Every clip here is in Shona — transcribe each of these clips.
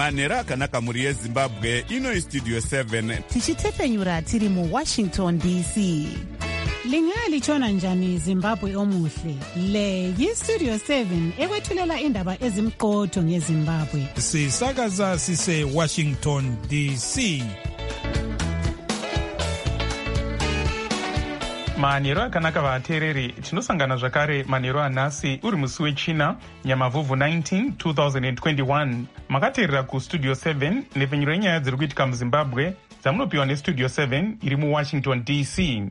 manhero akanaka mhuri yezimbabwe. Ino istudio 7 tichitefenyura tiri muWashington DC. Lingalitshona njani Zimbabwe omuhle? Le yiStudio 7 ekwethulela indaba ezimqotho ngeZimbabwe. Sisakaza sise Washington DC. Manhero akanaka vateereri, tinosangana zvakare manhero anhasi uri musi wechina Nyamavhuvhu 19 2021. Makateerera kuStudio 7 nepfenyuro yenyaya dziri kuitika muZimbabwe dzamunopiwa neStudio 7 iri muWashington DC.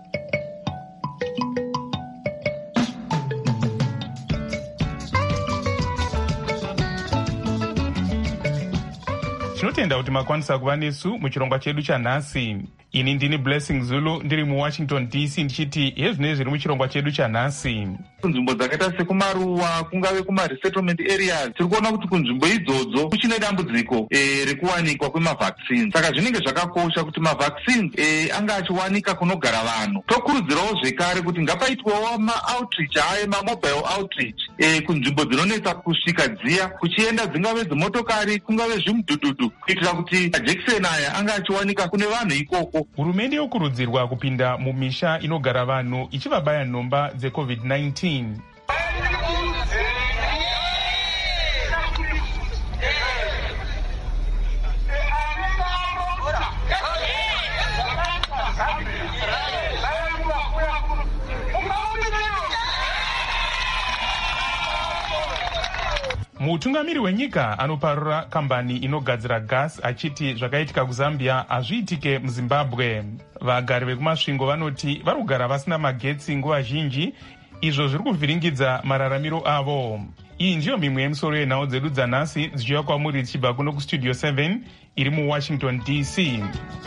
Tinotenda kuti makwanisa kuva nesu muchirongwa chedu chanhasi. Ini ndini Blessing Zulu ndiri muWashington DC ndichiti hezvinezvi zviri muchirongwa chedu chanhasi. Kunzvimbo dzakaita sekumaruwa, kungave kumaresettlement areas, tiri kuona kuti kunzvimbo idzodzo kuchine dambudziko rekuwanikwa kwemavaccines. Saka zvinenge zvakakosha kuti mavaccines anga achiwanika kunogara vanhu. Tokurudzirawo zvekare kuti ngapaitwewo ma-outreach aye, ma-mobile outreach kunzvimbo dzinonetsa kusvika dziya, kuchienda dzingave dzimotokari, kungave zvimudhudhudhu, kuitira kuti majekiseni aya anga achiwanika kune vanhu ikoko. Hurumende yokurudzirwa kupinda mumisha inogara vanhu ichivabaya nhomba dzeCovid-19. Mutungamiri wenyika anoparura kambani inogadzira gas achiti zvakaitika kuZambia hazviitike muZimbabwe. Vagari vekumasvingo vanoti vari kugara vasina magetsi nguva zhinji, izvo zviri kuvhiringidza mararamiro avo. Iyi ndiyo mimwe yemisoro yenhau dzedu dzanhasi dzichiuya kwamuri dzichibva kuno kuStudio 7 iri muWashington DC.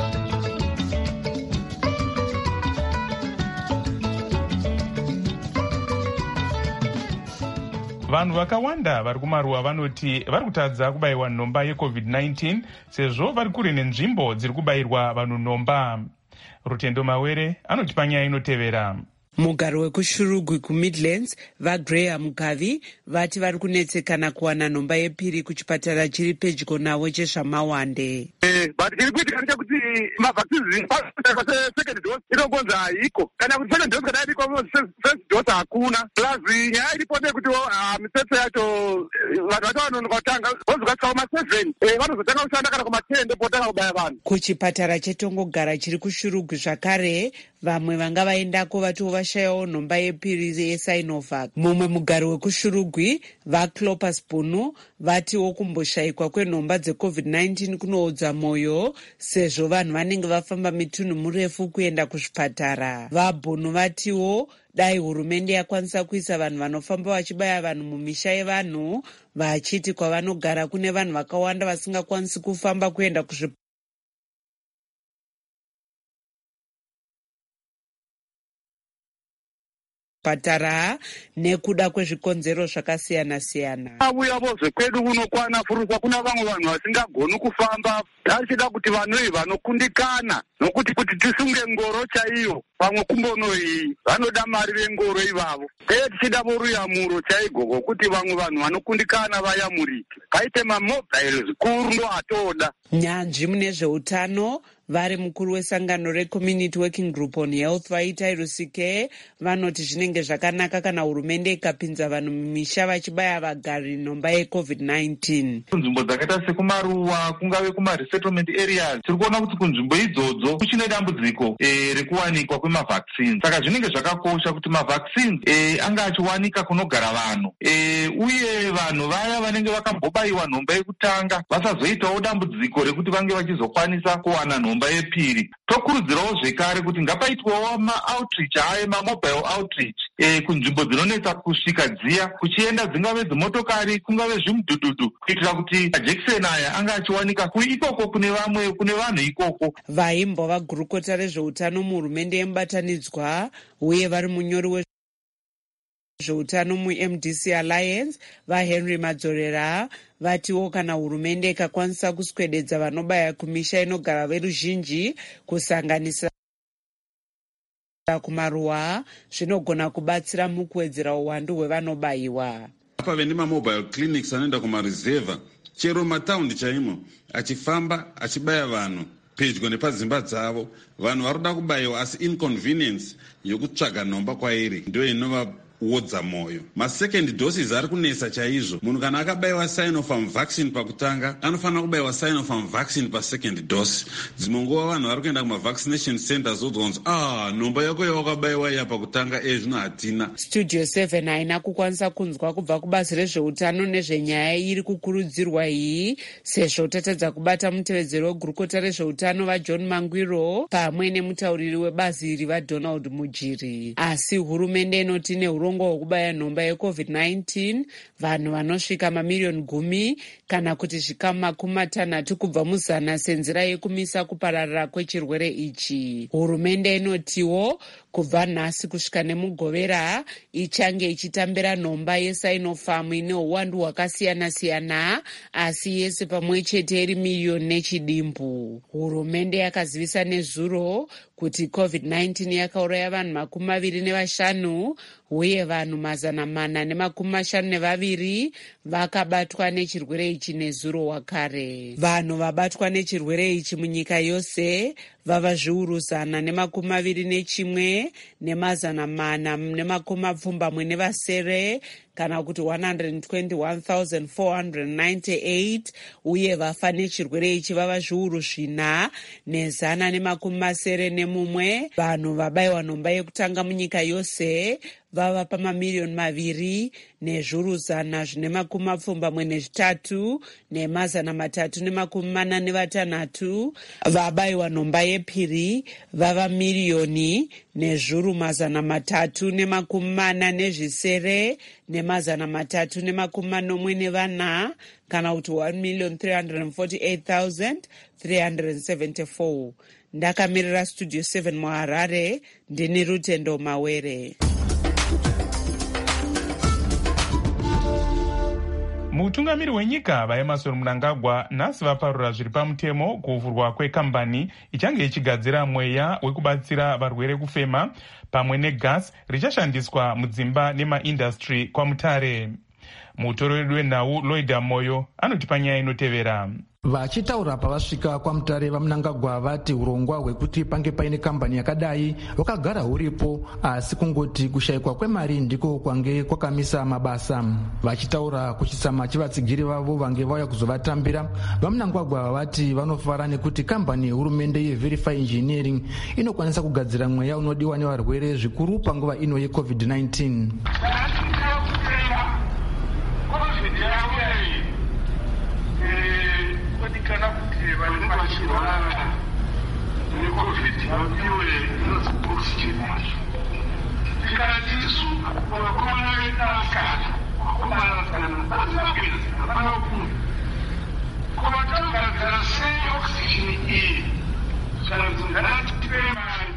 Vanhu vakawanda vari kumaruwa vanoti vari kutadza kubayiwa nhomba yeCovid-19 sezvo vari kure nenzvimbo dziri kubayirwa vanhu nhomba. Rutendo Mawere anoti panyaya inotevera. Mugaro wekuShurugwi kuMidlands vaGraham Gavi vati vari kunetsekana kuwana nhomba yepiri kuchipatara chiri pedyo navo chezvaMawande. But iri kuitika ndechekuti mavaccines second dose inogonza haiko, kana kuti second dose kana iriko first dose hakuna. Plus nyaya iripo ndeyekuti mitsetse yacho vanhu vacho vanonoka kutanga vozokasikawo ma7 vanozotanga kushanda kana kuma10 ndopotanga kubaya vanhu. Kuchipatara chetongogara chiri kuShurugwi zvakare vamwe vanga vaendako vatiwo vashayawo nhomba yepiri yeSinovac. Mumwe mugari wekuShurugwi vaClopas Bunu vatiwo kumboshayikwa kwenhomba dzeCovid-19 kunoodza mwoyo sezvo vanhu vanenge vafamba mitunhu murefu kuenda kuzvipatara. VaBunu vatiwo dai hurumende yakwanisa kuisa vanhu vanofamba vachibaya vanhu mumisha yevanhu, vachiti kwavanogara kune vanhu vakawanda vasingakwanisi kufamba kuenda kuzvipatara nekuda kwezvikonzero zvakasiyana-siyana. Abuya vozve kwedu kunokwana furusa kuna vamwe vanhu vasingagoni kufamba, achida kuti vanhu vanokundikana nokuti kuti tisunge ngoro chaiyo pamwe kumbonoyi vanoda mari vengoro ivavo. Tichida voruyamuro chaigogo kuti vamwe vanhu vanokundikana vayamurike. Paite mamobile zvikuru ndo atoda. Nyanzvi mune zveutano vari mukuru wesangano reCommunity Working Group on Health vaita Rusike vanoti zvinenge zvakanaka kana hurumende ikapinza vanhu mumisha vachibaya vagari nhomba yeCovid-19. Kunzvimbo dzakaita sekumaruwa, kungave kumaresettlement areas, tiri kuona kuti kunzvimbo idzodzo kuchine dambudziko rekuwanikwa kwemavaccines. Saka zvinenge zvakakosha kuti mavaccines anga achiwanika kunogara vanhu, uye vanhu vaya vanenge vakambobayiwa nhomba yekutanga vasazoitawo dambudziko rekuti vange vachizokwanisa kuwana nhomba yepiri. Tokurudzirawo zvekare kuti ngapaitwewo ma-outreach aye, ma-mobile outreach kunzvimbo dzinonetsa kusvika dziya, kuchienda dzingave dzimotokari, kungave zvimudhudhudhu, kuitira kuti majekiseni aya anga achiwanika ikoko kune vanhu ikoko. Vaimbo vagurukota rezveutano muhurumende yemubatanidzwa uye vari munyori wezveutano muMDC Alliance vaHenry Madzorera vatiwo kana hurumende ikakwanisa kuswededza vanobaya kumisha inogara veruzhinji kusanganisira kumaruwa zvinogona kubatsira mukuwedzera uwandu hwevanobayiwa. Pave nemamobile clinics anoenda kumarizevha chero mataundi chaimo, achifamba achibaya vanhu pedyo nepadzimba dzavo. Vanhu varuda kubayiwa asi inconvenience yokutsvaga nhomba kwairi ndio inovawodza moyo. Masecond doses ari kunesa chaizvo. Munhu kana akabayiwa Sinopharm vaccine pakutanga anofanira kubayiwa Sinopharm vaccine pasecond dose. Dzimwe nguva vanhu vari kuenda kumavaccination centers odzonzi nhomba yako yawakabayiwa iya pakutanga zvino hatina. Studio 7 haina kukwanisa kunzwa kubva kubazi rezveutano nezvenyaya iri kukurudzirwa iyi, sezvo tatadza kubata mutevedzeri wegurukota rezveutano vaJohn Mangwiro pamwe nemutauriri webazi iri vaDonald Mujiri. Asi hurumende inoti neurongwa hwekubaya nhomba yeCovid-19 vanhu vanosvika mamiliyoni 10 kana kuti zvikamu 60 kubva muzana senzira yekumisa kupararira kwechirwere ichi. Hurumende inotiwo kubva nhasi kusvika nemugovera ichange ichitambira nhomba yeSinopharm ine uwandu hwakasiyana-siyana asi yese pamwe chete iri miliyoni nechidimbu. Hurumende yakazivisa nezuro kuti COVID-19 yakauraya vanhu 25 uye vanhu 452 vakabatwa nechirwere ichi nezuro wakare. Vanhu vabatwa nechirwere ichi munyika yose vava zviuru 121 ne427 kana kuti 121,498 uye vafa nechirwere ichi vava zviuru 4 ne171. Vanhu vabayiwa nhomba yekutanga munyika yose vava pamamiliyoni 2 nezviuru 123 ne346. Vabayiwa nhomba yepiri vava miliyoni nezviuru 340 ne344 kana kuti 1,348,374. Ndakamirira Studio 7 muHarare, ndini Rutendo Mawere. Mutungamiri wenyika vaEmmerson Mnangagwa nhasi vaparura zviri pamutemo kuvhurwa kwekambani ichange ichigadzira mweya wekubatsira varwere kufema pamwe negasi richashandiswa mudzimba nemaindastry kwaMutare. Mutoreri wenhau Lloyd Moyo anotipa nyaya inotevera. Vachitaura pavasvika kwaMutare vaMnangagwa vati urongwa hwekuti pange paine kambani yakadai hwakagara huripo asi kungoti kushayikwa kwemari ndiko kwange kwakamisa mabasa. Vachitaura kuchitsama chivatsigiri vavo vange vauya kuzovatambira, vaMnangagwa vati vanofara nekuti kambani yehurumende yeVerify Engineering inokwanisa kugadzira mweya unodiwa nevarwere zvikuru panguva ino yeCovid-19. kana kuti vanenge vachirwara neCovid vapiwe oxygen yacho. Tikati isu vakomana vedu vakana vazivapedza hapana kuni kova togadzira sei oxygen iyi kana kuti ngatipe mari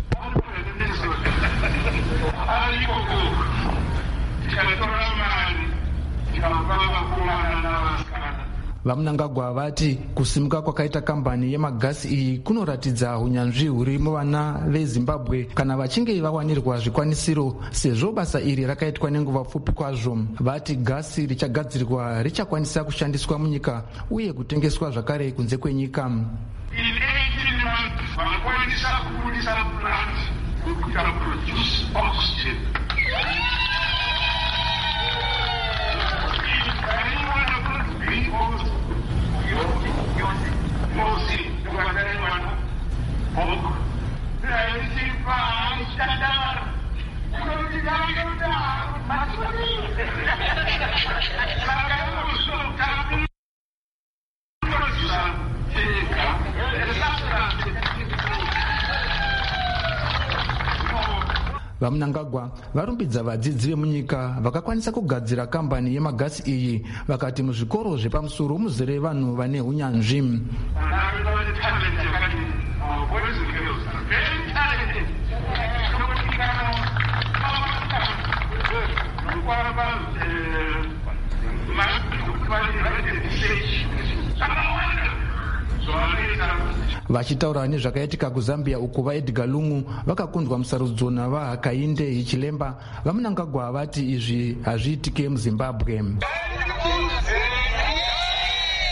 arikoko tikanatora mari tikapa vakomana navasikana. VaMnangagwa vati kusimuka kwakaita kambani yemagasi iyi kunoratidza unyanzvi huri muvana veZimbabwe kana vachinge vawanirwa zvikwanisiro, sezvo basa iri rakaitwa nenguva pfupi kwazvo. Vati gasi richagadzirwa richakwanisa kushandiswa munyika uye kutengeswa zvakare kunze kwenyika. In 18 months vanokwanisa kubudisa plant kuti produce oxygen. VaMnangagwa varumbidza vadzidzi vemunyika vakakwanisa kugadzira kambani yemagasi iyi, vakati muzvikoro zvepamusoro muzere vanhu vane unyanzvi. Vachitaura nezvakaitika kuZambia uko vaEdgar Lungu vakakundwa musarudzo navaHakainde Hichilemba, vaMnangagwa vati izvi hazviitike muZimbabwe.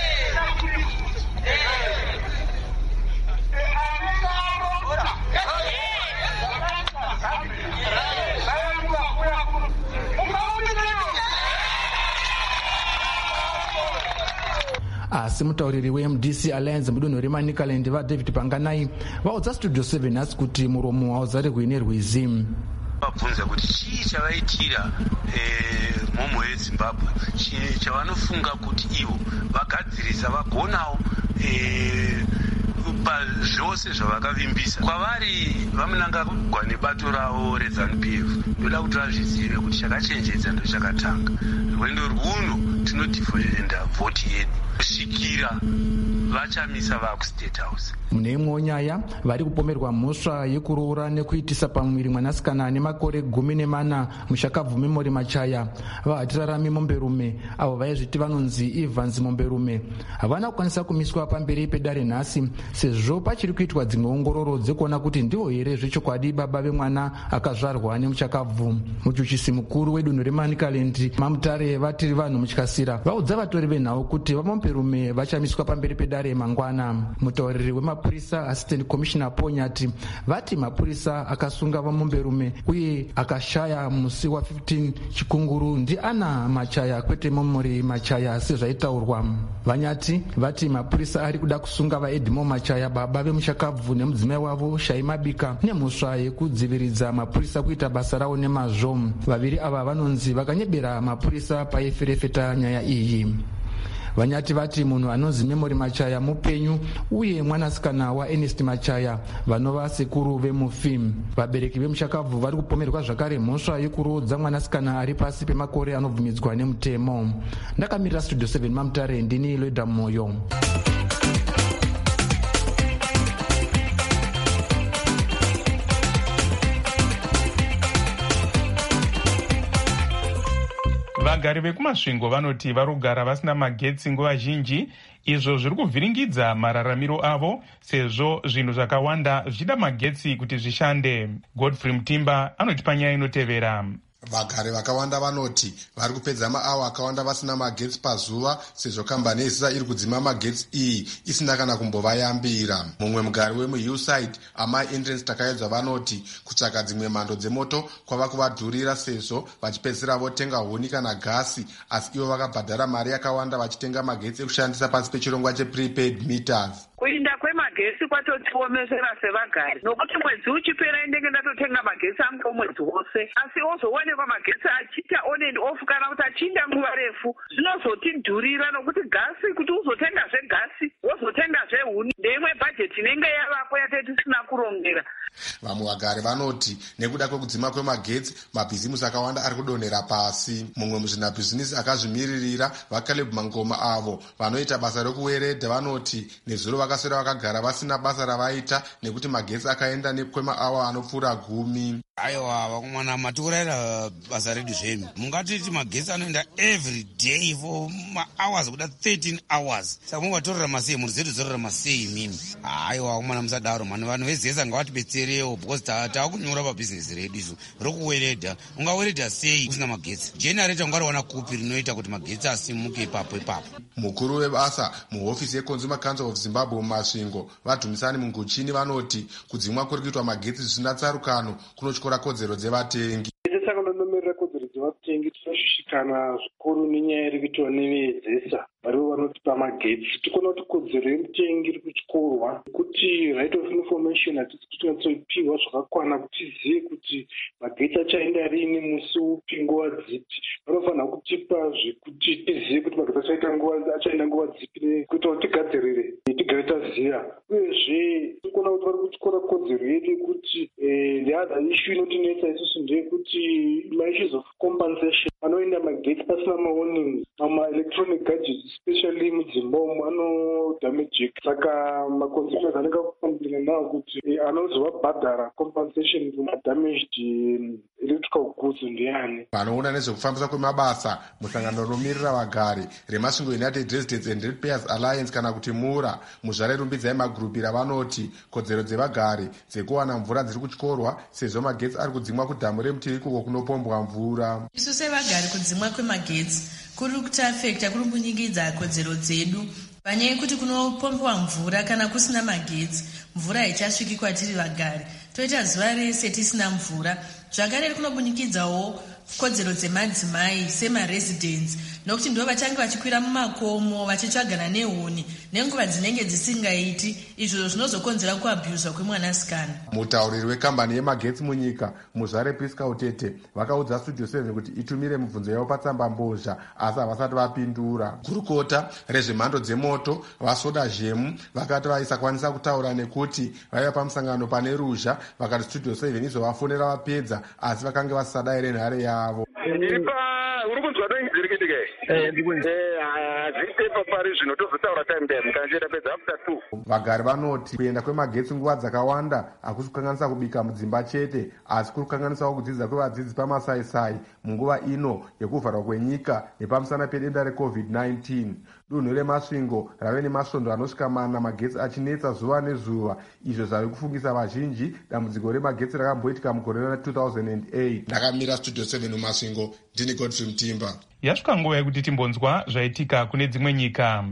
asi mutauriri weMDC Alliance mudunhu reManicaland vaDavid Panganai vaudza Studio 7 nhasi kuti muromo hauzarigwi nerwizi. Vabvunza kuti chii chavaitira mhomho yeZimbabwe, chavanofunga kuti ivo vagadzirisa vagonawo pazvose zvavakavimbisa. Kwavari vamunangagwa nebato ravo reZANU-PF, ndoda kuti vazvizive kuti chakachenjedza ndo chakatanga. Rwendo rwuno tinodhivhenda vhoti yedu kusvikira vachamisa vakuState House. Mune imwewo nyaya, vari kupomerwa mhosva yekuroora nekuitisa pamuviri mwanasikana ane makore 14 mushakabvu Memory Machaya vahatirarami Momberume avo vaizviti vanonzi Evans Momberume havana kukwanisa kumiswa pamberi pedare nhasi sezvo pachiri kuitwa dzimwe ongororo dzekuona kuti ndivo here zvechokwadi baba vemwana akazvarwa nemuchakabvu. Muchuchisi mukuru wedunhu reManicaland Mamutare vatiri vanhu mutyasira vaudza vatori venhau kuti vaMomberume vachamiswa pamberi pedare mangwana. Mutauriri wemapurisa Assistant Commissioner Ponyati vati mapurisa akasunga vaMomberume uye akashaya musi wa15 chikunguru ndiAna Machaya kwete Memory Machaya sezvaitaurwa. Vanyati vati mapurisa ari kuda kusunga vaEdmo Machaya baba vemushakabvu nemudzimai wavo Shai Mabika nemhosva yekudziviridza mapurisa kuita basa rawo nemazvo. Vaviri ava vanonzi vakanyebera mapurisa paiferefeta nyaya iyi. Vanyati vati munhu anonzi Memory Machaya mupenyu uye mwanasikana waErnest Machaya vanova sekuru vemufi. Vabereki vemushakabvu vari kupomerwa zvakare mhosva yekuroodza mwanasikana ari pasi pemakore anobvumidzwa nemutemo. Ndakamirira Studio 7 Mamutare, ndini Loida Moyo. Vagari vekumasvingo vanoti varugara vasina magetsi nguva zhinji, izvo zviri kuvhiringidza mararamiro avo sezvo zvinhu zvakawanda zvichida magetsi kuti zvishande. Godfrey Mutimba anotipa nyaya inotevera. Vagari vakawanda vanoti vari kupedza maawa akawanda vasina magetsi pazuva sezvo kambani yeZISA iri kudzima magetsi iyi isina kana kumbovayambira. Mumwe mugari wemuHillside Amai Entrance takaedzwa vanoti kutsvaka dzimwe mhando dzemoto kwava kuvadhurira sezvo vachipedzisira votenga huni kana gasi, asi ivo vakabhadhara mari yakawanda vachitenga magetsi ekushandisa pasi pechirongwa cheprepaid meters. Kuinda kwemagetsi kwatotiomesera sevagari, nokuti mwedzi uchipera indenge ndatotenga magetsi angu mwedzi wose, asi ozoonekwa magetsi achiita on and off kana kuti achinda nguva refu zvinozotidhurira, nokuti gasi kuti uzotengazve gasi wozotengazve huni ndeimwe bhajeti inenge yavako yatete tisina kurongera. Vamwe vagari vanoti nekuda kwekudzima kwemagetsi mabhizimusi akawanda ari kudonhera pasi. Mumwe muzvinabhizinisi akazvimiririra vaCaleb Mangoma avo vanoita basa rekuweredha vanoti nezuro vakaswera vakagara vasina basa ravaita nekuti magetsi akaenda nekwemaawa anopfuura 10. Aiwa vakomana matiurayira basa redu zvenu mungatiti magetsi anoenda every day for mahours kuda 13 hours saka mungatorera masei mhuri dzedu dzorera masei imini. Aiwa vakomana musadaro mani vanhu vezesa ngavatibetserewo because taakunyora pabhizinesi redu izvo rokuweredha. Ungaweredha sei usina magetsi? Generator ungariwana kupi rinoita kuti magetsi asimuke ipapo ipapo? Mukuru webasa muhofisi yeConsumer Council of Zimbabwe mumasvingo vaDhumisani Munguchini vanoti kudzimwa kuri kuitwa magetsi zvisina tsarukano kunotyora kodzero dzevatengi. Saka ndonomerera kodzero dzevatengi tinoshushikana zvikuru nenyaya iri kuitwa nevezesa varivo vanotipa magetsi. Tikuona kuti kodzero yemutengi iri kutyorwa kuti right of information hatisi kuti tinatsoipiwa zvakakwana kuti tizive kuti magetsi achaenda rini musi upi nguva dzipi. Vanofanira kutipa zvekuti tizive kuti magetsi achaenda nguva dzipi kuita kuti tigadzirire tigare taziva. Uyezve tikuona kuti vari kutyora kodzero yedu yekuti the other issue inotinetsa isusu ndeyekuti maissues of compensation anoenda magetsi pasina mawarning, electronic gadgets especially mudzimbamo anodamageka. Saka maconsumers anenge akukomplaina nawo kuti anozovabhadhara compensation kumadamaged electrical goods ndiani. Vanoona nezvekufambisa kwemabasa muhlangano runomirira vagari remasvingo United Residents and Ratepayers Alliance kana kuti MURA muzvarerumbidzai magurupira vanoti kodzero dzevagari dzekuwana mvura dziri kutyorwa sezvo magetsi ari kudzimwa kudhamu remutivi ikuko kunopombwa mvura. Isu sevagari kudzimwa kwemagetsi kuri kutiafekta, kuri kunyingidza kodzero dzedu panyaya yekuti kunopombwa mvura kana kusina magetsi mvura haichasviki kwatiri vagari, toita zuva rese tisina mvura. Zvakare kunobunyikidzawo kodzero dzemadzimai semaresidents nokuti ndo vachange vachikwira mumakomo vachitsvagana nehuni nenguva dzinenge dzisingaiti, izvo zvinozokonzera kuabhuzwa kwemwanasikana. Mutauriri wekambani yemagetsi munyika Muzvare Priska Utete vakaudza Studio 7 kuti itumire mibvunzo yavo patsamba mbozha, asi havasati vapindura. Gurukota rezvemhando dzemoto vaSoda Zhemu vakati vaisakwanisa kutaura nekuti vaiva pamusangano pane ruzha, vakati Studio 7 izvovafonera vapedza, asi vakange vasisada ere nhare yavo. Uri kunzwa ndozvirikitike? Hazviitepa pari zvino tozotaura time time kanjera pedza after 2. Vagari vanoti kuenda kwemagetsi nguva dzakawanda hakusi kukanganisa kubika mudzimba chete, asi kuri kukanganisawo kudzidza kwevadzidzi pamasaisai munguva ino yekuvharwa kwenyika nepamusana pedenda reCovid-19. Dunhu remasvingo rave nemasvondo anosvika 4 magetsi achinetsa zuva nezuva, izvo zvave kufungisa vazhinji dambudziko remagetsi rakamboitika mugore ra2008. Ndakamira Studio 7 mumasvingo, ndini Godfrey Mutimba. Yasvika nguva yekuti timbonzwa zvaitika kune dzimwe nyika.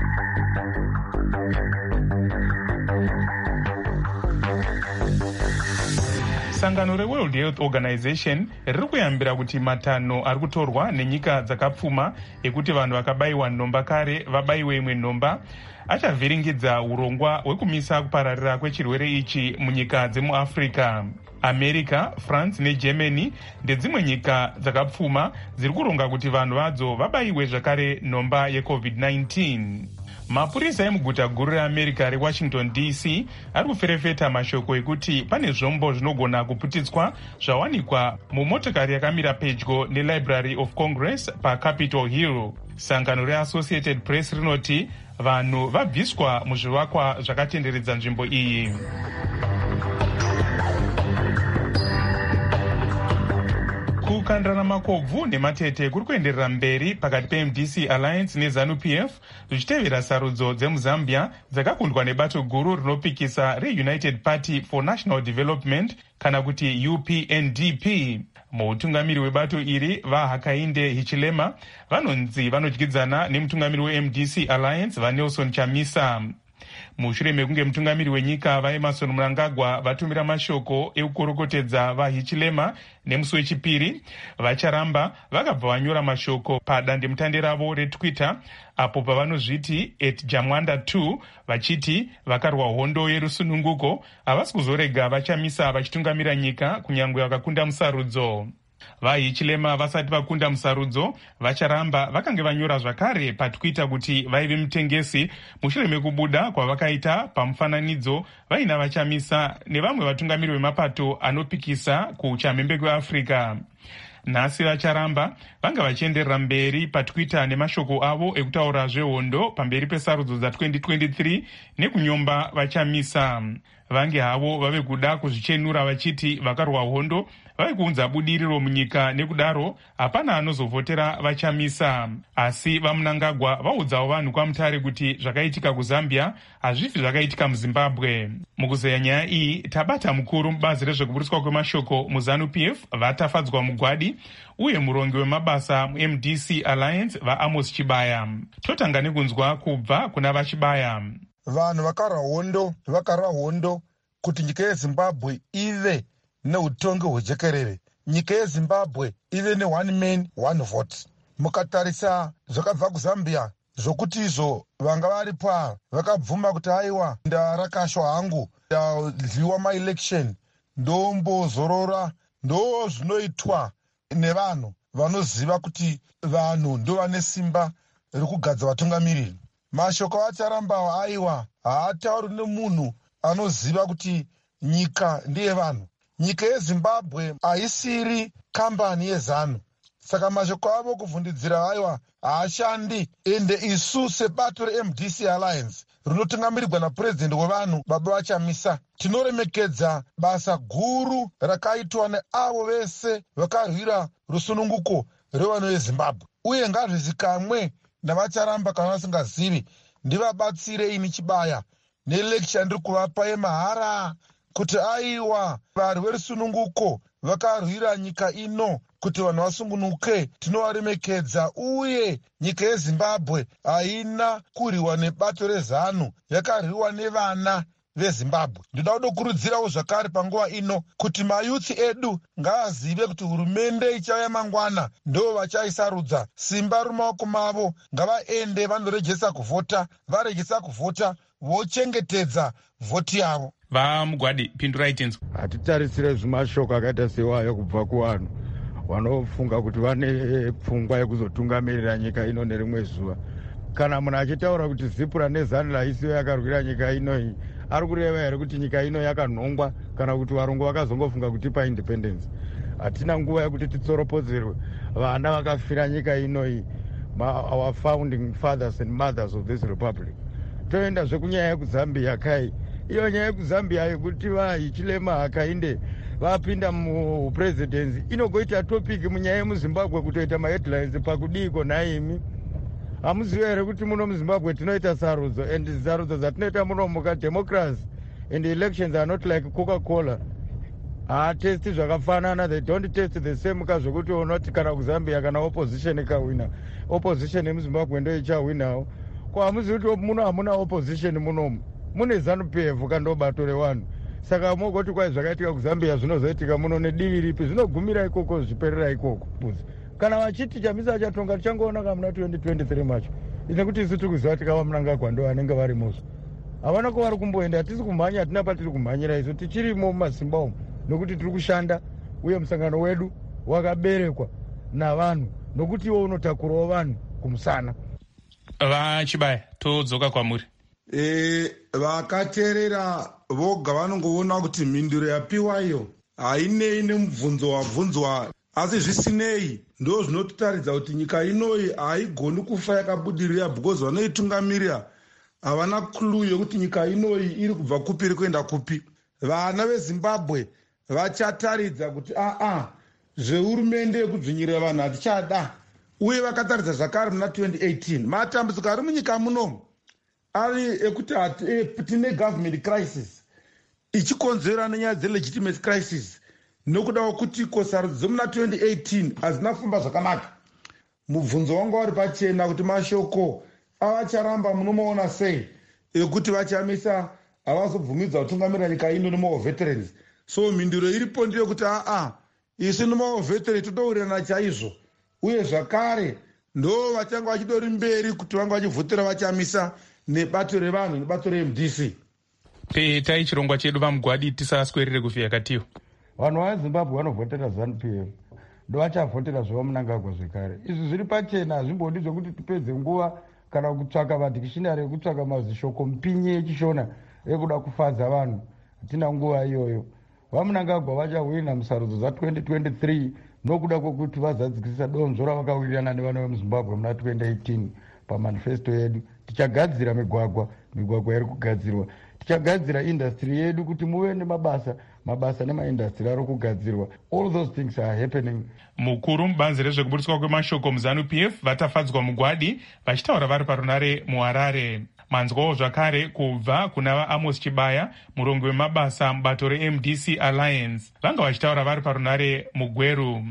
Sangano reWorld Health Organization riri kuyambira kuti matanho ari kutorwa nenyika dzakapfuma ekuti vanhu vakabayiwa nhomba kare vabayiwe imwe nhomba achavhiringidza urongwa hwekumisa kupararira kwechirwere ichi munyika dzemuAfrica. America, France neGermany ndedzimwe nyika dzakapfuma dziri kuronga kuti vanhu vadzo vabayiwe zvakare nhomba yeCovid-19. Mapurisa emuguta guru reAmerica reWashington DC ari kuferefeta mashoko ekuti pane zvombo zvinogona kuputitswa zvawanikwa mumotokari yakamira pedyo neLibrary of Congress paCapitol Hill. Sangano reAssociated Press rinoti vanhu vabviswa muzvivakwa zvakatenderedza nzvimbo iyi. Kukandana makobvu nematete kuri kuenderera mberi pakati peMDC Alliance neZANU-PF zvichitevera sarudzo dzemuZambia dzakakundwa nebato guru rinopikisa reUnited Party for National Development kana kuti UPNDP. Mutungamiri webato iri vaHakainde Hichilema vanonzi vanodyidzana nemutungamiri weMDC Alliance vaNelson Chamisa. Mushure mekunge mutungamiri wenyika vaEmmerson Mnangagwa vatumira mashoko ekukorokotedza vaHichilema nemusi wechipiri, vacharamba vakabva vanyora mashoko padandemutande ravo reTwitter apo pavanozviti @Jamwanda2 vachiti vakarwa hondo yerusununguko havasi kuzorega vachamisa vachitungamira nyika kunyangwe vakakunda musarudzo. VaHichilema vasati vakunda musarudzo vacharamba vakange vanyora zvakare paTwitter kuti vaive mutengesi mushure mekubuda kwavakaita pamufananidzo vaina vachamisa nevamwe vatungamiri vemapato anopikisa kuchamhembe kweAfrica. Nhasi vacharamba vanga vachienderera mberi paTwitter nemashoko avo ekutaura zvehondo pamberi pesarudzo dza2023 nekunyomba vachamisa. Vange havo vave kuda kuzvichenura vachiti vakarwa hondo vave kuunza budiriro munyika, nekudaro hapana anozovhotera vachamisa. Asi vaMnangagwa vaudzawo vanhu kwamutare kuti zvakaitika kuZambia hazvifi zvakaitika muZimbabwe. Mukuzeya nyaya iyi tabata mukuru mubazi rezvekuburiswa kwemashoko muZANU-PF vatafadzwa mugwadi uye murongi wemabasa muMDC Alliance vaAmos Chibaya. Totanga nekunzwa kubva kuna vaChibaya. Vanhu vakarwa hondo kuti nyika yeZimbabwe ive neutongi hwejekerere, nyika yeZimbabwe ive ne1 man 1 vote. Mukatarisa zvakabva kuZambia zvokuti izvo vanga varipa vakabvuma kuti aiwa ndarakashwa hangu ndadliwa maelection ndombozorora, ndo zvinoitwa nevanhu vanoziva kuti vanhu ndo vane simba rekugadza vatungamiriri. Mashoko acharamba aiwa haatauri nemunhu anoziva kuti nyika ndiye vanhu. Nyika yeZimbabwe haisiri kambani yeZANU. Saka mashoko avo kuvhundidzira aiwa haashandi, ende isu sebato reMDC Alliance rinotungamirirwa napurezidendi wevanhu baba vachamisa tinoremekedza basa guru rakaitwa neavo vese vakarwira rusununguko revanhu veZimbabwe, uye ngazvizikamwe navacharamba kana vasingazivi ndivabatsire ini Chibaya nelecture ndiri kuvapa yemahara kuti aiwa vari verusununguko vakarwira nyika ino kuti vanhu vasungunuke tinovaremekedza, uye nyika yeZimbabwe haina kurwiwa nebato reZANU, yakarwiwa nevana vezimbabwe. Ndoda kudokurudzirawo zvakare panguva ino kuti mayuthi edu ngavazive kuti hurumende ichauya mangwana ndo vachaisarudza. Simba rumaoko mavo, ngavaende vandorejesa kuvhota, varejesa kuvhota vochengetedza vhoti yavo. Vamugwadi, pindurai tinzwa. Hatitarisire zvimashoko akaita sewayo kubva kuvanhu vanofunga kuti vane pfungwa yekuzotungamirira nyika ino nerimwe zuva. Kana munhu achitaura kuti Zipura neZanele isiyo yakarwira nyika ino, ari kureva here kuti nyika ino yakanhongwa kana kuti varungu vakazongofunga kutipa independence? Hatina nguva yekuti titsoropodzerwe vana vakafira nyika ino, our founding fathers and mothers of this republic. Toenda zvekunyaya yekuzambia kai, iyo nyaya yekuzambia yekuti vaHichilema Hakainde vapinda mupresidency inogoita topic munyaya yemuZimbabwe kutoita maheadlines pakudiko naimi. Hamuzivi here kuti muno muZimbabwe tinoita sarudzo, and sarudzo dzatinoita muno muka democracy and elections are not like Coca-Cola. Testi zvakafanana, they don't test the same kazvokuti unoti kana kuZambia kana opposition ikawina, opposition yemuZimbabwe ndo ichawinawo. Kwa hamuzivi kuti muno hamuna opposition munomu, mune ZANU-PF kandobato revanhu. Saka mogoti kwai zvakaitika kuZambia zvinozoitika muno nedivi ripi, zvinogumira ikoko zviperera ikoko buzi. Kana vachiti chamisa chatonga tichangoonaka muna 2023 macho, ine kuti isu tiri kuziva tikava Mnangagwa ndo vanenge varimozo. Havana ko vari kumboenda, hatisi kumhanya, hatina patiri kumhanyira isu, tichirimo mumasimba umu nokuti tiri kushanda, uye musangano wedu wakaberekwa navanhu nokuti iwo unotakurawo vanhu kumusana. Vachibaya, todzoka kwamuri. Vakateerera voga vanongoona kuti mhinduro yapiwayo hainei nemubvunzo wabvunzwa, asi zvisinei ndo zvinototaridza kuti nyika inoyi haigoni kufa yakabudirira, because vanoitungamirira havana clue yokuti nyika inoyi iri kubva kupi iri kuenda kupi. Vana veZimbabwe vachataridza kuti zvehurumende yekudzvinyirira vanhu hatichada, uye vakataridza zvakare muna 2018. Matambudziko ari munyika muno ari ekuti tine government crisis ichikonzera nenyaya dzelegitimacy crisis, nokuda kwekuti sarudzo muna 2018 hazina kufamba zvakanaka. Mubvunzo wangu wari pachena kuti mashoko avacharamba munomaona sei ekuti vachamisa havazobvumidza kutungamirira nyika ino nemaveterans. So mhinduro iripo ndeyekuti isu nemaveterans todourirana chaizvo, uye zvakare ndo vachanga vachidori mberi kuti vanga vachivhotera vachamisa nebato revanhu nebato reMDC. Petai chirongwa chedu Vamugwadi, tisaswerere kufika katiwo. Vanhu vaZimbabwe vanovhotera ZANU-PF ndo vachavhotera zvevaMnangagwa zvekare. Izvi zviri pachena, hazvimbodi zvokuti tipedze nguva kana kutsvaka madhikishinari ekutsvaka mazishoko mupinyi echishona ekuda kufadza vanhu. Hatina nguva iyoyo. VaMnangagwa vachawina musarudzo za2023 nokuda kwokuti vazadzikisa donzvo ravakawirirana nevanhu vemuZimbabwe muna 2018 pamanifesto yedu. Tichagadzira migwagwa iri kugadzirwa. Tichagadzira industry yedu kuti muve nemabasa nemaindustry ari kugadzirwa. All those things are happening. Mukuru mubanzi rezvekuburiswa kwemashoko muZANU-PF vatafadzwa Mugwadi vachitaura vari parunare muHarare. Manzwawo zvakare kubva kuna vaAmos Chibaya, murongo wemabasa mubato reMDC Alliance, vanga vachitaura vari parunare muGweru.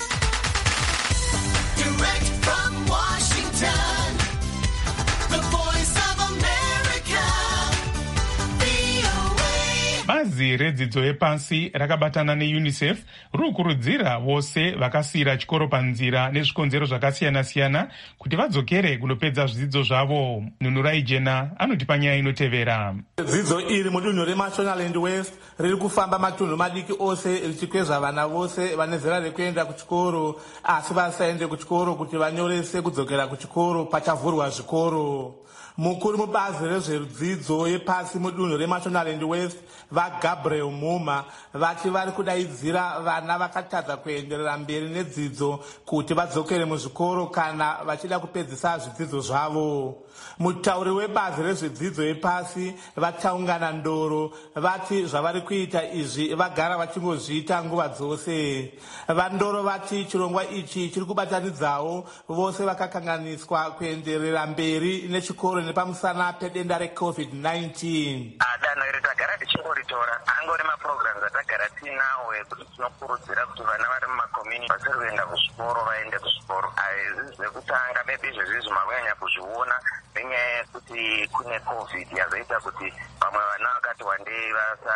Bazi redzidzo yepasi rakabatana neUNICEF rikukurudzira vose vakasiyira chikoro panzira nezvikonzero zvakasiyana-siyana kuti vadzokere kunopedza zvidzidzo zvavo. Nunurai Jena anotipa nyaya inotevera. Dzidzo iri mudunhu reMashonaland West riri kufamba matunhu madiki ose richikwezva vana vose vane zera rekuenda kuchikoro asi vasaende kuchikoro kuti vanyorese kudzokera kuchikoro pachavhurwa zvikoro. Mukuru mubazi rezvedzidzo yepasi mudunhu reMashonaland West vaGabriel Muma vati vari kudaidzira vana vakatadza kuenderera mberi nedzidzo kuti vadzokere muzvikoro kana vachida kupedzisa zvidzidzo zvavo. Mutauri webazi rezvedzidzo yepasi vachaungana ndoro vati zvavari kuita izvi vagara vachingozviita nguva dzose. Vandoro vati chirongwa ichi chiri kubatanidzawo vose vakakanganiswa kuenderera mberi nechikoro nepamusana pedenda reCovid-19. Danho iri tagara tichingoritora angori maprograms atagara tinawo ekuti tinokurudzira kuti vana vari mumakommunity vasiri kuenda kuzvikoro vaende kuzvikoro. Izvi zvekutanga maybe izvezvizvi makunyanya kuzviona nenyaya yekuti kune COVID yazoita kuti vamwe vana vakati wandei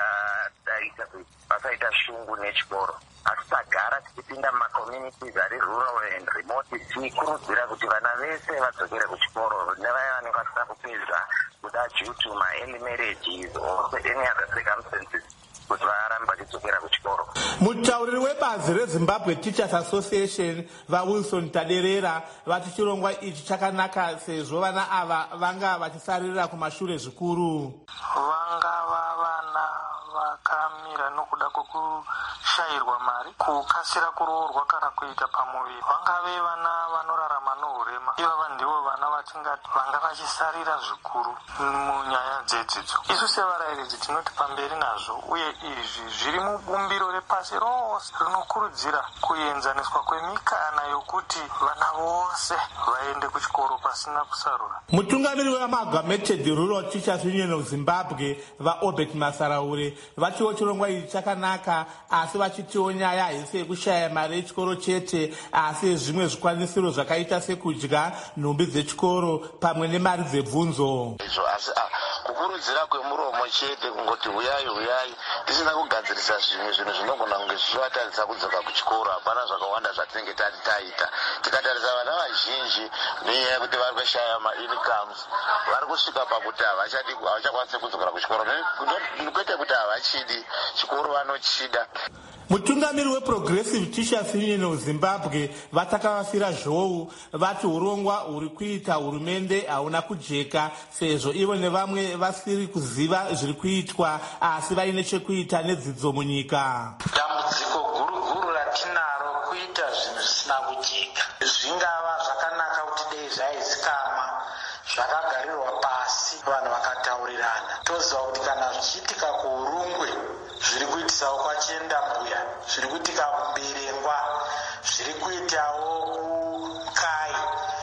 vasaita shungu nechikoro. Asi tagara tichipinda mumakommunities ari rural and remote tichikurudzira kuti vana vese vadzokere kuchikoro nevaya vanenge vasina kupedza kuda due to early marriages or any other circumstances kuti varambe vachidzokera kuchikoro. Mutauriri webazi reZimbabwe Teachers Association vaWilson Taderera vati chirongwa ichi chakanaka sezvo vana ava vanga vachisarira kumashure zvikuru. Vangava vana vakamira nokuda kwokushayirwa mari, kukasira kuroorwa kana kuita pamuviri. Vangave vana vanorarama nourema. Ivava ndivo vana vatingati vanga vachisarira zvikuru munyaya dzedzidzo. Isu sevarayiridzi tinoti pamberi nazvo, uye izvi zviri mubumbiro repasi rose rinokurudzira kuenzaniswa kwemikana yokuti vana vose vaende kuchikoro pasina kusarura. Mutungamiri weAmalgamated Rural Teachers Union of Zimbabwe vaObert Masaraure vatiwo chirongwa ichi chakanaka, asi vachitiwo nyaya haisi yekushaya mari yechikoro chete, asi zvimwe zvikwanisiro zvakaita sekudya, nhumbi dzechikoro pamwe nemari dzebvunzo. Kukurudzira kwemuromo chete kungoti uyai tisina kugadzirisa zvimwe zvinhu zvinogona kunge zvichivataridza kudzoka kuchikoro. Hapana zvakawanda zvatinenge taita. Tikatarisa vana vazhinji nenyaya yekuti vari kushaya maincomes vari kusvika pakuti havachakwanisi kudzokera kuchikoro, kwete kuti havachidi chikoro, vanochida. Mutungamiri weProgressive Teachers Union of Zimbabwe vatakavafira zhou vati urongwa huri kuita hurumende hauna kujeka, sezvo ivo nevamwe vasiri kuziva zviri kuitwa asi vaine chekuita nedzidzo munyika. Dambudziko guru ratinaro kuita zvinhu zvisina kujeka. Zvingava zvakanaka kuti dei zvaizikanwa, zvakagarirwa pasi, vanhu vakataurirana. Toziva kuti kana zvichiitika kuurungwe zviri kuitisawo kwachienda mbuya, zviri kuitika kuberengwa, zviri kuitawo kukai,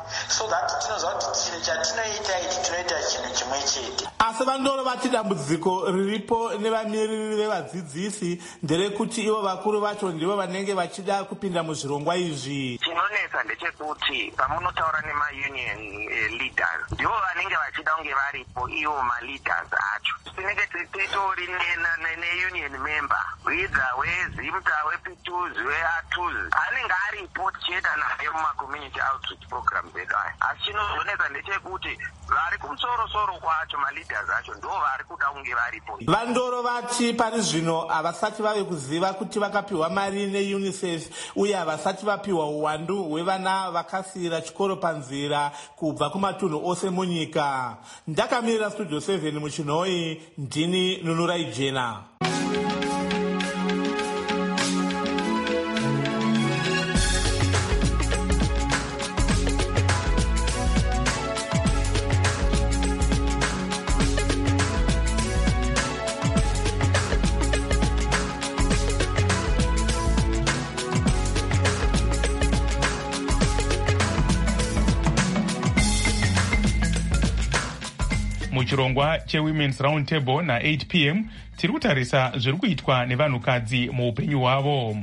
so that tinoziva kuti chinhu chatinoita ichi tinoita chinhu chimwe chete. Asi vandoro vati dambudziko riripo nevamiriri vevadzidzisi nderekuti ivo vakuru vacho ndivo vanenge vachida kupinda muzvirongwa izvi. Chinonetsa ndechekuti pamunotaura nemaunion leaders ndivo vanenge vachida kunge varipo ivo maleaders acho. Tinenge titori neunion member either weZimta, wePituzi, weAtuzi anenge aripo tichienda naye mumacommunity outreach programs edu aya. Asi chinozonetsa ndechekuti vari kumusorosoro kwacho maleaders acho ndo vari kuda kunge varipo. Vandoro vati pari zvino havasati vave kuziva kuti vakapiwa mari neUNICEF uye havasati vapiwa uwandu hwevana vakasiyira chikoro panzira kubva kumatunhu ose munyika. Ndakamirira Studio 7 muChinoi, ndini Nunurai Jena. Muchirongwa cheWomen's Round Table na 8 p.m. tiri kutarisa zviri kuitwa nevanhukadzi muupenyu hwavo.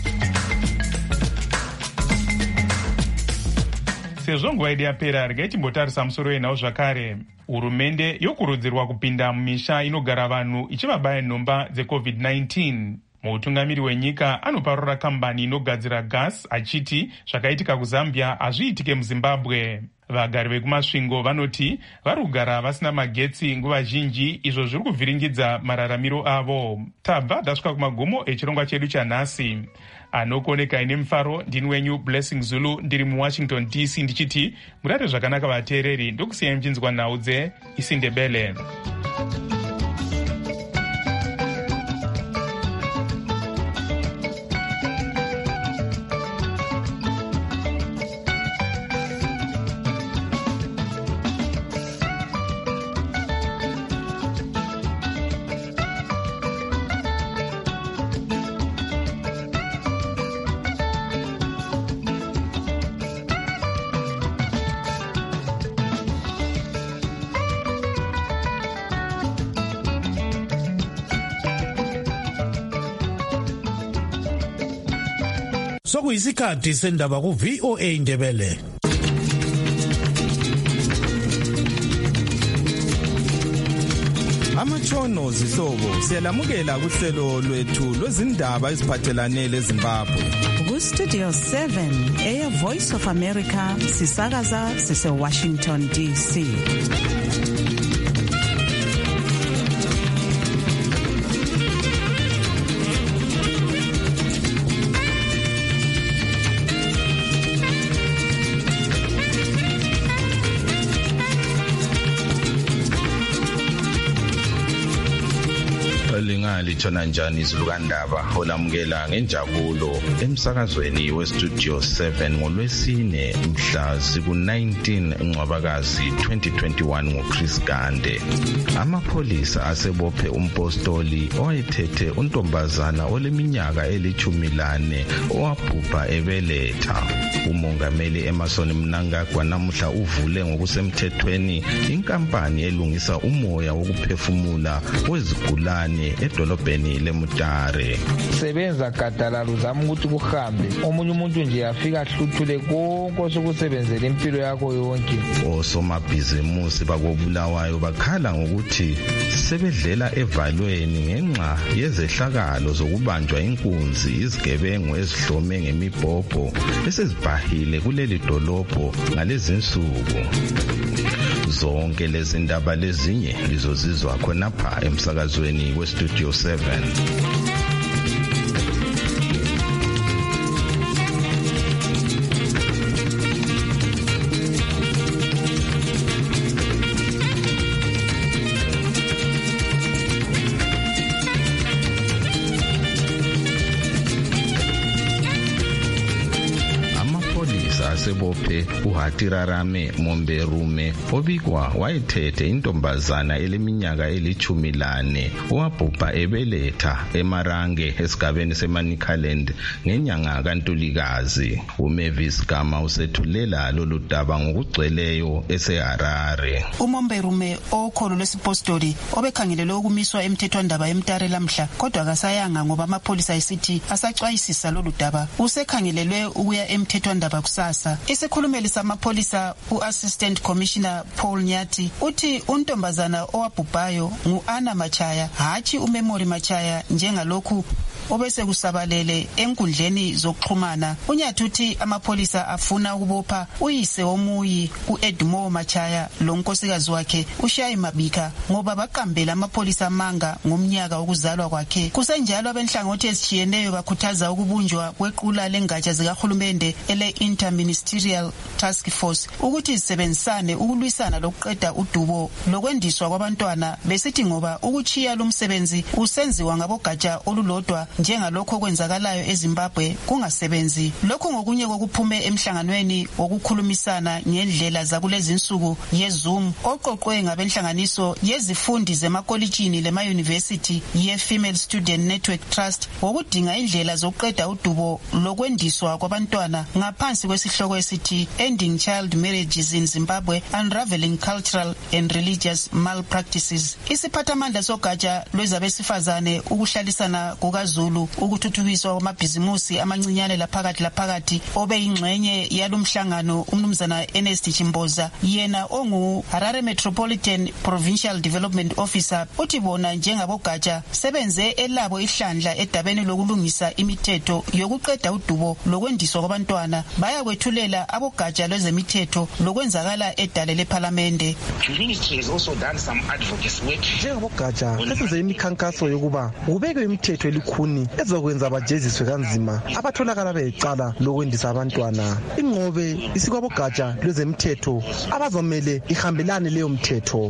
Sezvo nguva yedu yapera, regai timbotarisa musoro wenhau zvakare. Hurumende yokurudzirwa kupinda mumisha inogara vanhu ichivabaya nhomba dzeCovid-19. Mutungamiri wenyika anoparura kambani inogadzira gas achiti zvakaitika kuZambia hazviitike muZimbabwe. Vagari vekumasvingo vanoti vari kugara vasina magetsi nguva zhinji, izvo zviri kuvhiringidza mararamiro avo. Tabva tasvika kumagumo echirongwa chedu chanhasi. Anokuonekai nemufaro ndini wenyu Blessing Zulu, ndiri muWashington DC ndichiti murare zvakanaka vateereri, ndokusiyai mchinzwa nhau dzeIsindebele. Sokuyisikhathi sendaba ku VOA Indebele. Amatshono zihlobo siyalamukela kuhlelo lwethu lwezindaba eziphathelane leZimbabwe. Ku Studio 7 Air Voice of America sisakaza sise Washington DC. Litshona njani izilukandaba olamukela ngenjabulo emsakazweni weStudio 7 ngolwesine mhla ziku-19 Ncwabakazi 2021 nguChris Gande. Amapholisa asebophe umpostoli owayethethe untombazana oleminyaka eli-14 owabhubha ebeletha. Umongameli Emmerson Mnangagwa namuhla uvule ngokusemthethweni inkampani elungisa umoya wokuphefumula wezigulane edolobheni leMutare. Sebenza gadalala uzama ukuthi kuhambe omunye umuntu nje afika ahluthule konke osokusebenzela impilo yakho yonke. Osomabhizimusi bakobulawayo bakhala ngokuthi sebedlela evalweni ngenxa yezehlakalo zokubanjwa inkunzi izigebengu ezihlome ngemibhobho esezibhahile kuleli dolobho ngalezi nsuku. Zonke lezi ndaba lezinye lizozizwa khonapha emsakazweni weStudio 7. Sebophe uHatirarame Momberume obikwa wayethethe intombazana eleminyaka eli-14 owabhubha ebeletha eMarange esigabeni seManicaland ngenyanga kaNtulikazi. uMavis Gama usethulela lolu daba ngokugcweleyo eseHarare. uMomberume okholo lwesipostoli obekhangelelwe ukumiswa emthethwandaba eMtare lamhla kodwa akasayanga ngoba amapholisa esithi asacwayisisa lolu daba. Usekhangelelwe ukuya emthethwandaba kusasa. Isikhulumeli samapholisa uAssistant Commissioner Paul Nyati uthi untombazana owabhubhayo nguAnna Machaya hathi uMemory Machaya njengalokhu obese kusabalele enkundleni zokuxhumana. Unyathi uthi amapholisa afuna ukubopha uyise womuyi uEdmo Machaya lo nkosikazi wakhe uShayi Mabika ngoba baqambela amapholisa amanga ngomnyaka wokuzalwa kwakhe. Kusenjalo abenhlangothi ezitshiyeneyo bakhuthaza ukubunjwa kwequla lengatsha zikahulumende ele Interministerial Task Force ukuthi isebenzisane ukulwisana lokuqeda udubo lokwendiswa kwabantwana besithi ngoba ukuchiya lumsebenzi usenziwa ngabogatsha olulodwa njengalokho kwenzakalayo eZimbabwe kungasebenzi. Lokho ngokunye kokuphume emhlanganweni wokukhulumisana ngendlela zakulezi insuku yeZoom oqoqwe ngabenhlanganiso yezifundi zemakolitshini lema-university ye-Female Student Network Trust wokudinga indlela zokuqeda udubo lokwendiswa kwabantwana ngaphansi kwesihloko esithi Ending Child Marriages in Zimbabwe, Unraveling Cultural and Religious Malpractices. Isiphathamandla sogatsha lwezabesifazane ukuhlalisana kukaZulu ukuthuthukiswa kwamabhizimusi amancinyane laphakathi obeyingxenye yalumhlangano umnumzana Ernest Chimboza yena ongu Harare Metropolitan Provincial Development Officer uthi bona njengabogatsha sebenze elabo ihlandla edabeni lokulungisa imithetho yokuqeda udubo lokwendiswa kwabantwana baya kwethulela abogatsha lwezemithetho lokwenzakala edale leParliamente. Njengabogatsha sesenze imikhankaso yokuba kubekwe imithetho elikhuni ezokwenza abajeziswe kanzima abatholakala becala lokwendisa abantwana. Inqobe isikwabogatsha lwezemithetho abazomele ihambelane leyo mthetho.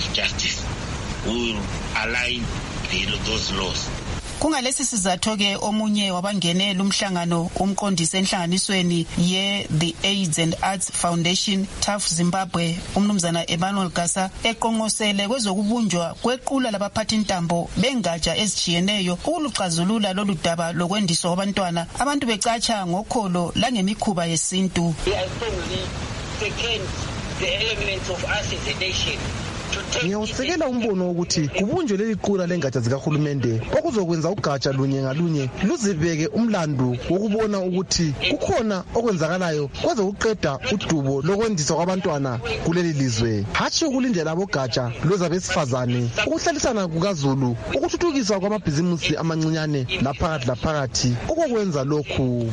Kungalesi sizathu ke omunye wabangene lumhlangano umqondisi enhlanganisweni ye-The AIDS and Arts Foundation TAF Zimbabwe umnumzana Emmanuel Gasa eqonqosele kwezokubunjwa kwequla labaphathi intambo bengatsha ezitshiyeneyo ukuluxazulula lolu daba lokwendiswa kwabantwana abantu becatsha ngokholo langemikhuba yesintu. The elements of us as a nation ngiyawusekela umbono wokuthi kubunjwe leli qula lengatsha zikahulumende okuzokwenza ugatsha lunye ngalunye luzibeke umlandu wokubona ukuthi kukhona okwenzakalayo kwaze kuqeda udubo lokwendiswa kwabantwana kuleli lizwe, hatshi ukulindela abogatsha lwezabesifazane, ukuhlalisana kukaZulu, ukuthuthukiswa kwamabhizimusi amancinyane laphakathi okokwenza lokhu.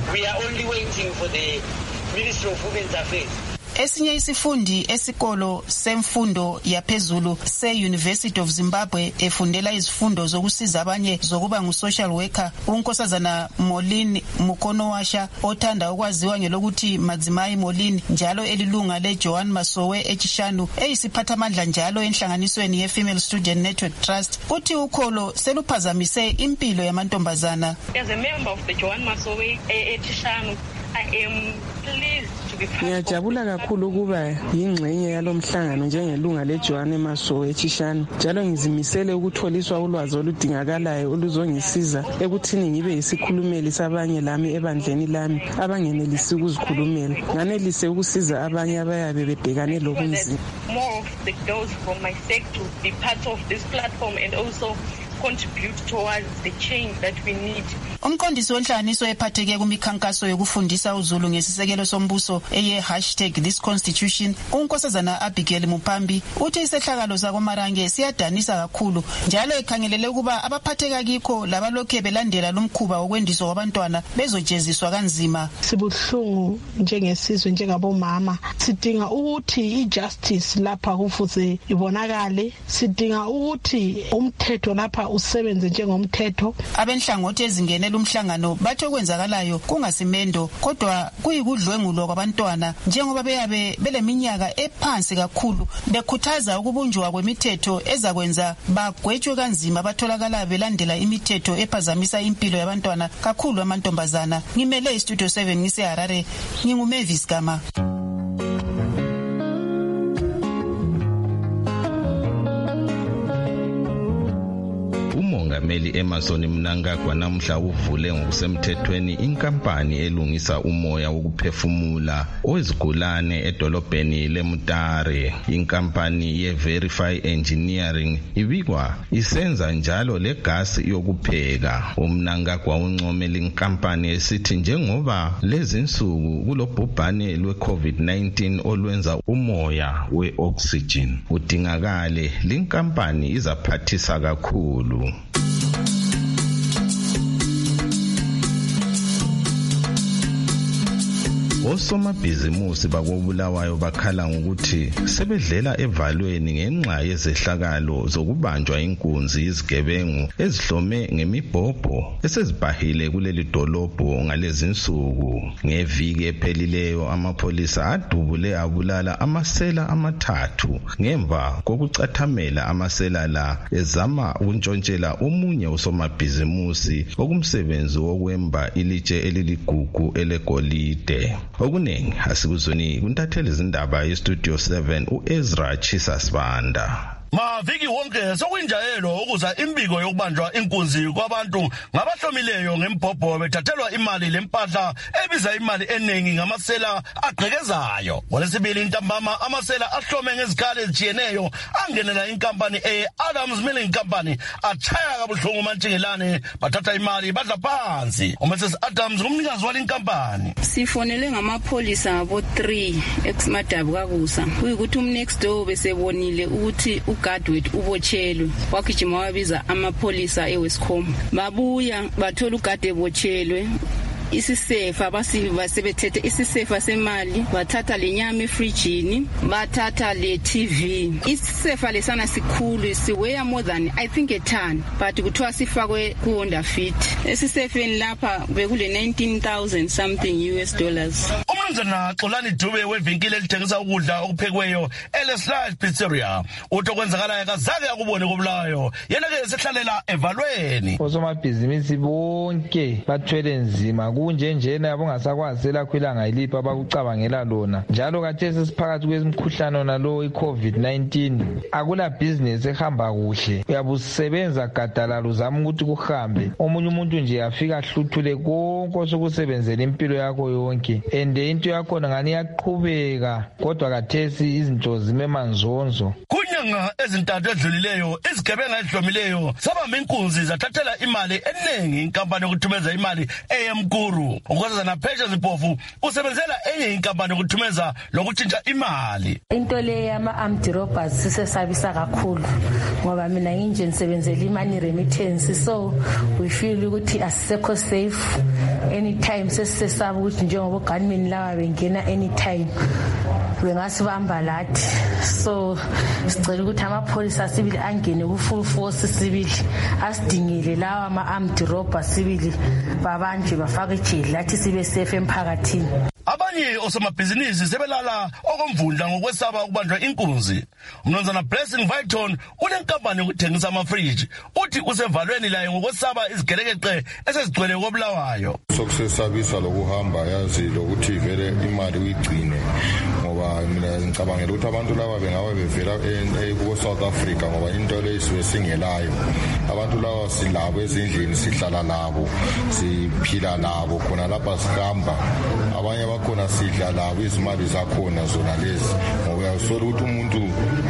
Esinye isifundi esikolo semfundo yaphezulu se-University of Zimbabwe efundela izifundo zokusiza abanye zokuba ngu-social worker, unkosazana Molini Mukonowasha othanda ukwaziwa ngelokuthi Madzimayi Molini, njalo elilunga le-Joan Masowe eChishanu, eyisiphathamandla njalo enhlanganisweni ye-Female Student Network Trust, uthi ukholo seluphazamise impilo yamantombazana. As a member of the Joan Masowe eChishanu, I am pleased. Ngiyajabula kakhulu ukuba yingxenye yalomhlangano njengelunga leJoan Masowe eChishanu, njalo ngizimisele ukutholiswa ulwazi oludingakalayo oluzongisiza ekuthini ngibe yisikhulumeli sabanye lami ebandleni lami abangenelisi ukuzikhulumela, nganelise ukusiza abanye abayabe bebhekane lobunzima. More of the girls from my sector be part of this platform and also contribute towards the change that we need. Umqondisi wenhlanganiso ephatheke kumikhankaso yokufundisa uZulu ngesisekelo sombuso #ThisConstitution, unkosazana Abigail Mupambi, uthi isehlakalo zakoMarange siyadanisa kakhulu, njalo ekhangelele ukuba abaphatheka kikho labalokhe belandela lomkhuba wokwendiswa kwabantwana bezojeziswa kanzima. Sibuhlungu njengesizwe, njengabomama sidinga ukuthi ijustice lapha kufuze ibonakale, sidinga ukuthi umthetho lapha usebenze njengomthetho. Abenhlangothi ezingenela umhlangano bathi okwenzakalayo kungasimendo kodwa kuyikudlwengulwa kwabantwana, njengoba beyabe beleminyaka ephansi kakhulu, bekhuthaza ukubunjwa kwemithetho ezakwenza bagwetshwe kanzima batholakala belandela imithetho ephazamisa impilo yabantwana kakhulu amantombazana. Ngimele iStudio 7 ngiseHarare, nginguMavis Gama. uMongameli Emmerson Mnangagwa namhla uvule ngokusemthethweni inkampani elungisa umoya wokuphefumula owezigulane edolobheni leMutare. Inkampani yeVerify Engineering ibikwa isenza njalo legasi yokupheka. uMnangagwa uncomela inkampani esithi njengoba lezi insuku kulobhubhane lwe-COVID-19 olwenza umoya we-oxygen udingakale, linkampani izaphathisa kakhulu. Osomabhizimusi bakobulawayo bakhala ngokuthi sebedlela evalweni ngenxa yezehlakalo zokubanjwa inkunzi izigebengu ezihlome ngemibhobho esezibhahile kuleli dolobho ngalezi insuku. Ngeviki ephelileyo amapholisa adubule abulala amasela amathathu ngemva kokucathamela amasela la ezama ukuntshontshela omunye usomabhizimusi okumsebenzi wokwemba ilitshe eliligugu elegolide. Okuningi asikuzweni kuntatheli izindaba yeStudio 7 uEzra Chisasibanda. Maviki wonke sokwinjayelo ukuza imbiko yokubanjwa inkunzi kwabantu ngabahlomileyo ngembhobho bethathelwa imali lempahla ebiza imali eningi ngamasela agqekezayo. Ngolesibili intambama amasela ahlome ngezikhali ezijiyeneyo angenela inkampani Adams Milling Company achaya kabuhlungu mantshingelane bathatha imali badla phansi. uMrs Adams ngumnikazi walenkampani. Sifonele ngamapholisa abo 3 eXmadabu kakusa kuyikuthi umnext door besebonile ukuthi uGadwet ubotshelwe, wakujima wabiza amapholisa eWescom. Babuya bathola uGadwe ebotshelwe. Isisefa basebethethe isisefa semali, bathatha lenyama efrijini, bathatha le TV. Isisefa lesana sikhulu, siweya more than I think a ton, but kuthiwa sifakwe ku-under fit. Esisefeni lapha bekule 19,000 something US dollars. Umnumzana Xolani Dube wevinkile elithengisa ukudla okuphekweyo Ellis Pizzeria uthi okwenzakalayo kazake akubone kobulayo, yena ke sehlalela evalweni. Osomabhizinisi bonke bathwele nzima kunjenjena abongasakwazela khwilanga ilipha bakucabangela lona, njalo kathesi siphakathi kwemikhuhlane nalo iCovid-19 akula business ehamba kuhle. Uyabusebenza gadalala uzama ukuthi kuhambe, omunye umuntu nje afika hluthule konke osokusebenzela impilo yakho yonke, ende into yakho ngani yaqhubeka, kodwa kathesi izinto zimema nzonzo. Kwinyanga ezintathu edlulileyo izigebenga ezihlomileyo sabamba inkunzi zathathela imali eningi inkampani yokuthumeza imali eMkuru. Ukwazana Patience Mpofu usebenzela enye inkampani yokuthumeza lokutshintsha imali. Into le yama-armed robbers sisesabisa kakhulu ngoba mina nginje nisebenzela imali remittance, so we feel ukuthi asisekho safe anytime. Sesisesaba ukuthi njengoba gunmen lawa bengena anytime bengasibamba lathi, so sicela ukuthi amapholisa sibili angene ku-full force sibili asidingele lawa ama-armed robbers sibili babanjwe bafake ejele lathi sibe safe emphakathini. Abanye osomabhizinisi sebelala okomvundla ngokwesaba ukubanjwa inkunzi. Umnumzana Blessing Viton unenkampani yokuthengisa amafriji uthi usevalweni laye ngokwesaba izigelekeqe esezigcwele koBulawayo. Sokusesabisa lokuhamba yazi lokuthi vele imali uyigcine ngoba mina ngicabangela ukuthi abantu laba bengabe bevela ku-South Africa ngoba into le isiwe singelayo. Abantu laba silabo ezindlini, sihlala labo, siphila labo, khona lapha sihamba. Abanye bakhona sidla labo izimali zakhona zona lezi ngoba uyasola ukuthi umuntu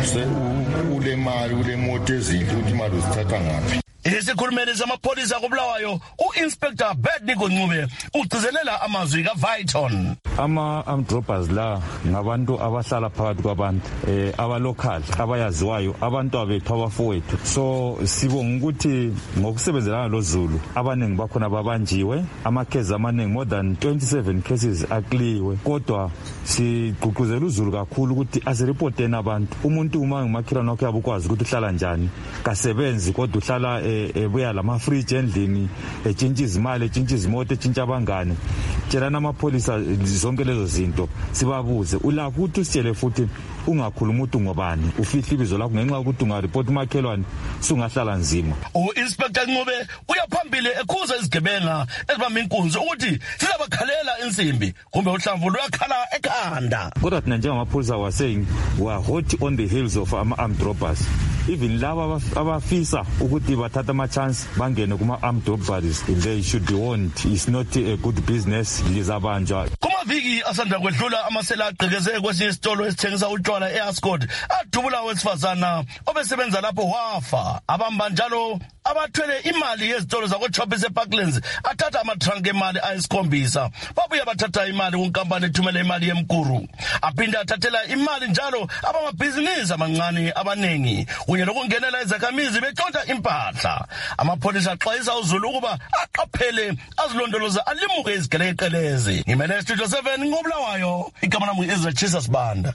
ule mali ule moto ezinhle ukuthi imali uzithatha ngaphi. Isikhulumeli samapholisa koBulawayo uInspector Bednigo Ncube ugcizelela amazwi kaViton. Ama-armed robbers la ngabantu abahlala phakathi kwabantu abalocal abayaziwayo, abantu abethu abafowethu. So sibonga ukuthi ngokusebenzelana loZulu abaningi bakhona babanjiwe, amakhezi amaningi more than 27 cases akliwe. Kodwa sigqugquzela uZulu kakhulu ukuthi asirepoteni abantu. Umuntu uma ngumakhelwane wakhe abukwazi ukuthi uhlala njani, kasebenzi kodwa uhlala ebuya lama fridge endlini, etshintsha izimali, etshintsha izimoto, etshintsha abangane. Tshelana amapholisa zonke lezo zinto, sibabuze ulakho ukuthi usitshele futhi ungakhuluma ukuthi ngobani, ufihla ibizo lakho ngenxa ukuthi ungareport umakhelwane sungahlala nzima. uInspector Ncube uyaphambili ekhuza izigebenga ezibamba inkunzi ukuthi sizabakhalela insimbi kumbe uhlamvu luyakhala ekhanda. Kodwa thina njengamapholisa was saying we are hot on the heels of armed robbers. Even laba abafisa ukuthi bathatha ama chance bangene kuma armed robbers, they should be warned. It's not a good business. Lizabanjwa. Kumaviki asanda kwedlula amasela agqekeze kwesinye isitolo esithengisa utshwala eAscot adubula wesifazana obesebenza lapho wafa. Abamba njalo abathwele imali yezitolo zakoChoppers eParklands athatha amatrunk emali ayisikhombisa. Babuye bathatha imali kunkampani ethumela imali eMkuru. Aphinda athathela imali njalo abamabhizinisi amancane abanengi kunye nokungenela izakhamizi betshontsha impahla. Amapholisa axwayisa uZulu ukuba aqaphele azilondoloza alimuke izigelekelezi. Ngimele Studio 7 ngoBulawayo, igama lami Ezra Jesus Banda.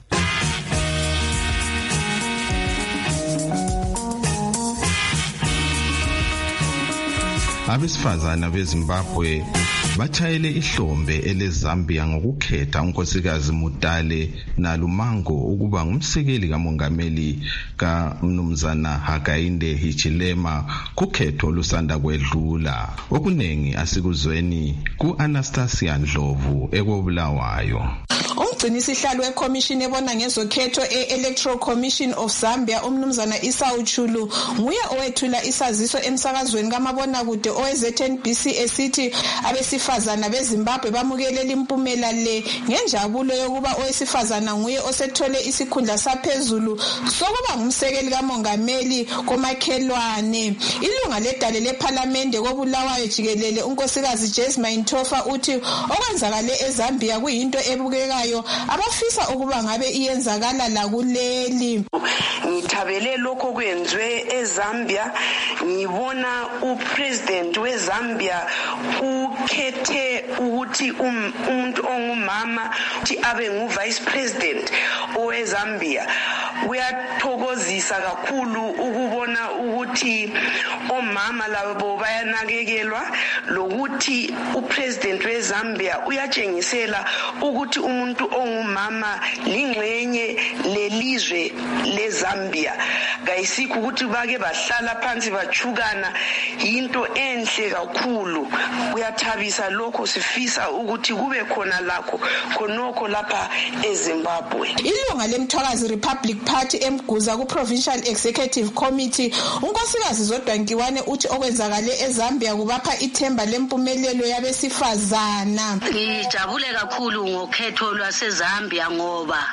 Abesifazana beZimbabwe bachayele ihlombe eleZambia ngokukhetha unkosikazi Mutale Nalumango ukuba ngumsekeli kamongameli kaMnumzana Hakainde Hichilema kukhetho lusanda kwedlula. Okunengi asikuzweni ku-Anastasia Ndlovu ekoBulawayo. Umgcinisihlalo weCommission ebona ngezokhetho e-Electoral Commission of Zambia umnumzana Esau Chulu nguye owethula isaziso emsakazweni kamabonakude oweZNBC esithi abesifazana beZimbabwe bamukelela impumela le ngenjabulo yokuba owesifazana nguye osethole isikhundla saphezulu sokuba ngumsekeli kamongameli komakhelwane. Ilunga ledale leParliament koBulawayo jikelele unkosikazi Jasmine Tofa uthi okwenzakale eZambia kuyinto ebukekayo abafisa ukuba ngabe iyenzakala lakuleli. Ngithabele lokho kwenzwe eZambia, ngibona upresident weZambia ukhethe ukuthi umuntu ongumama uthi abe nguvice president oweZambia. Kuyathokozisa kakhulu ukubona ukuthi omama labo bayanakekelwa lokuthi upresident weZambia uyatshengisela ukuthi umuntu ongumama lingxenye lelizwe leZambia. Kayisikho ukuthi bake bahlala phansi bachukana, into enhle kakhulu. Kuyathabisa lokho, sifisa ukuthi kube khona lakho khonokho lapha eZimbabwe. Ilunga lemthwakazi Republic Party emguza ku-Provincial Executive Committee unkosikazi Zodwankiwane uthi okwenzakale eZambia kubapha ithemba lempumelelo yabesifazana. Ngijabule kakhulu ngokhetho lwaseZambia ngoba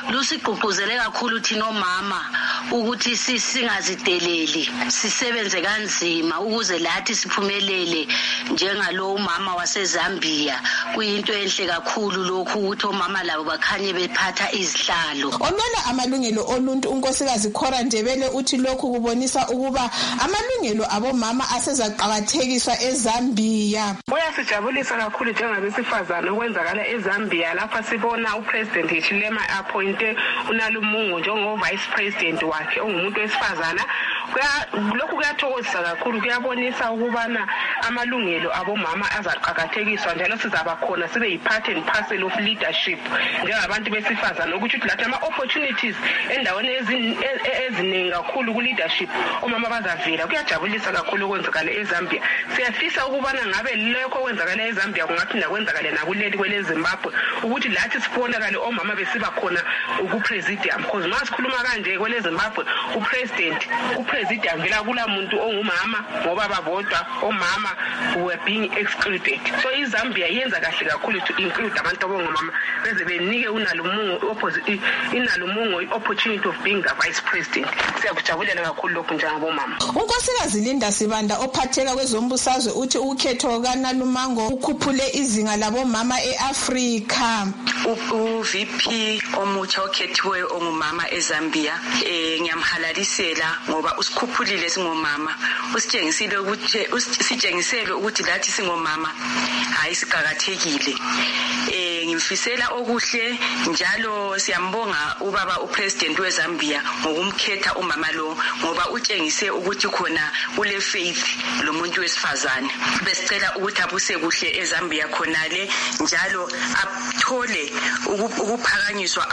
lusigqugquzele kakhulu thina omama ukuthi singazideleli sisebenze kanzima ukuze lathi siphumelele njengalo umama waseZambia. Kuyinto enhle kakhulu lokhu ukuthi omama labo bakhanye bephatha izihlalo. Onwela amalungelo oluntu unkosikazi Khora Ndebele uthi lokhu kubonisa ukuba amalungelo abomama asezaqhakathekiswa eZambia. Kuyasijabulisa kakhulu njengabesifazana okwenzakala eZambia lapha sibona uPresident Hichilema appointe uNalumungu njengo-Vice President wakhe ongumuntu wesifazana. Lokhu kuyathokozisa kakhulu, kuyabonisa ukubana amalungelo abomama azaqhakathekiswa njalo sizaba khona sibe yi-part and parcel of leadership njengabantu besifazana, ukuthi lathi ama-opportunities endaweni eziningi kakhulu ku-leadership omama bazavela. Kuyajabulisa kakhulu okwenzakala eZambia. Siyafisa ukubana ngabe lokho okwenzakala eZambia kungaphinda kwenzakale nakuleli kweleZimbabwe, ukuthi lathi sibonakale omama besiba khona ku-presidium, because nxa sikhuluma kanje kweleZimbabwe upresident vela kula muntu ongumama ngoba babodwa omama were being excluded. So iZambia yenza kahle kakhulu to include abantu abongomama beze benike uNalumungu i-opportunity of being the vice president. Siyakujabulela kakhulu lokhu njengabomama. Unkosikazi Linda Sibanda ophatheka kwezombusazwe uthi ukhetho kaNalumungu ukhuphule izinga labomama eAfrika. U-VP omutsha okhethiweyo ongumama eZambia ngiyamhalalisela ngoba usikhuphulile singomama, usitshengisile ukuthi lathi singomama hayi siqhakathekile. Ngimfisela okuhle njalo siyambonga ubaba uPresident weZambia ngokumkhetha umama lo ngoba utshengise ukuthi khona ule faith lo muntu wesifazane. Besicela ukuthi abuse kuhle eZambia khonale njalo athole ukuphakanyiswa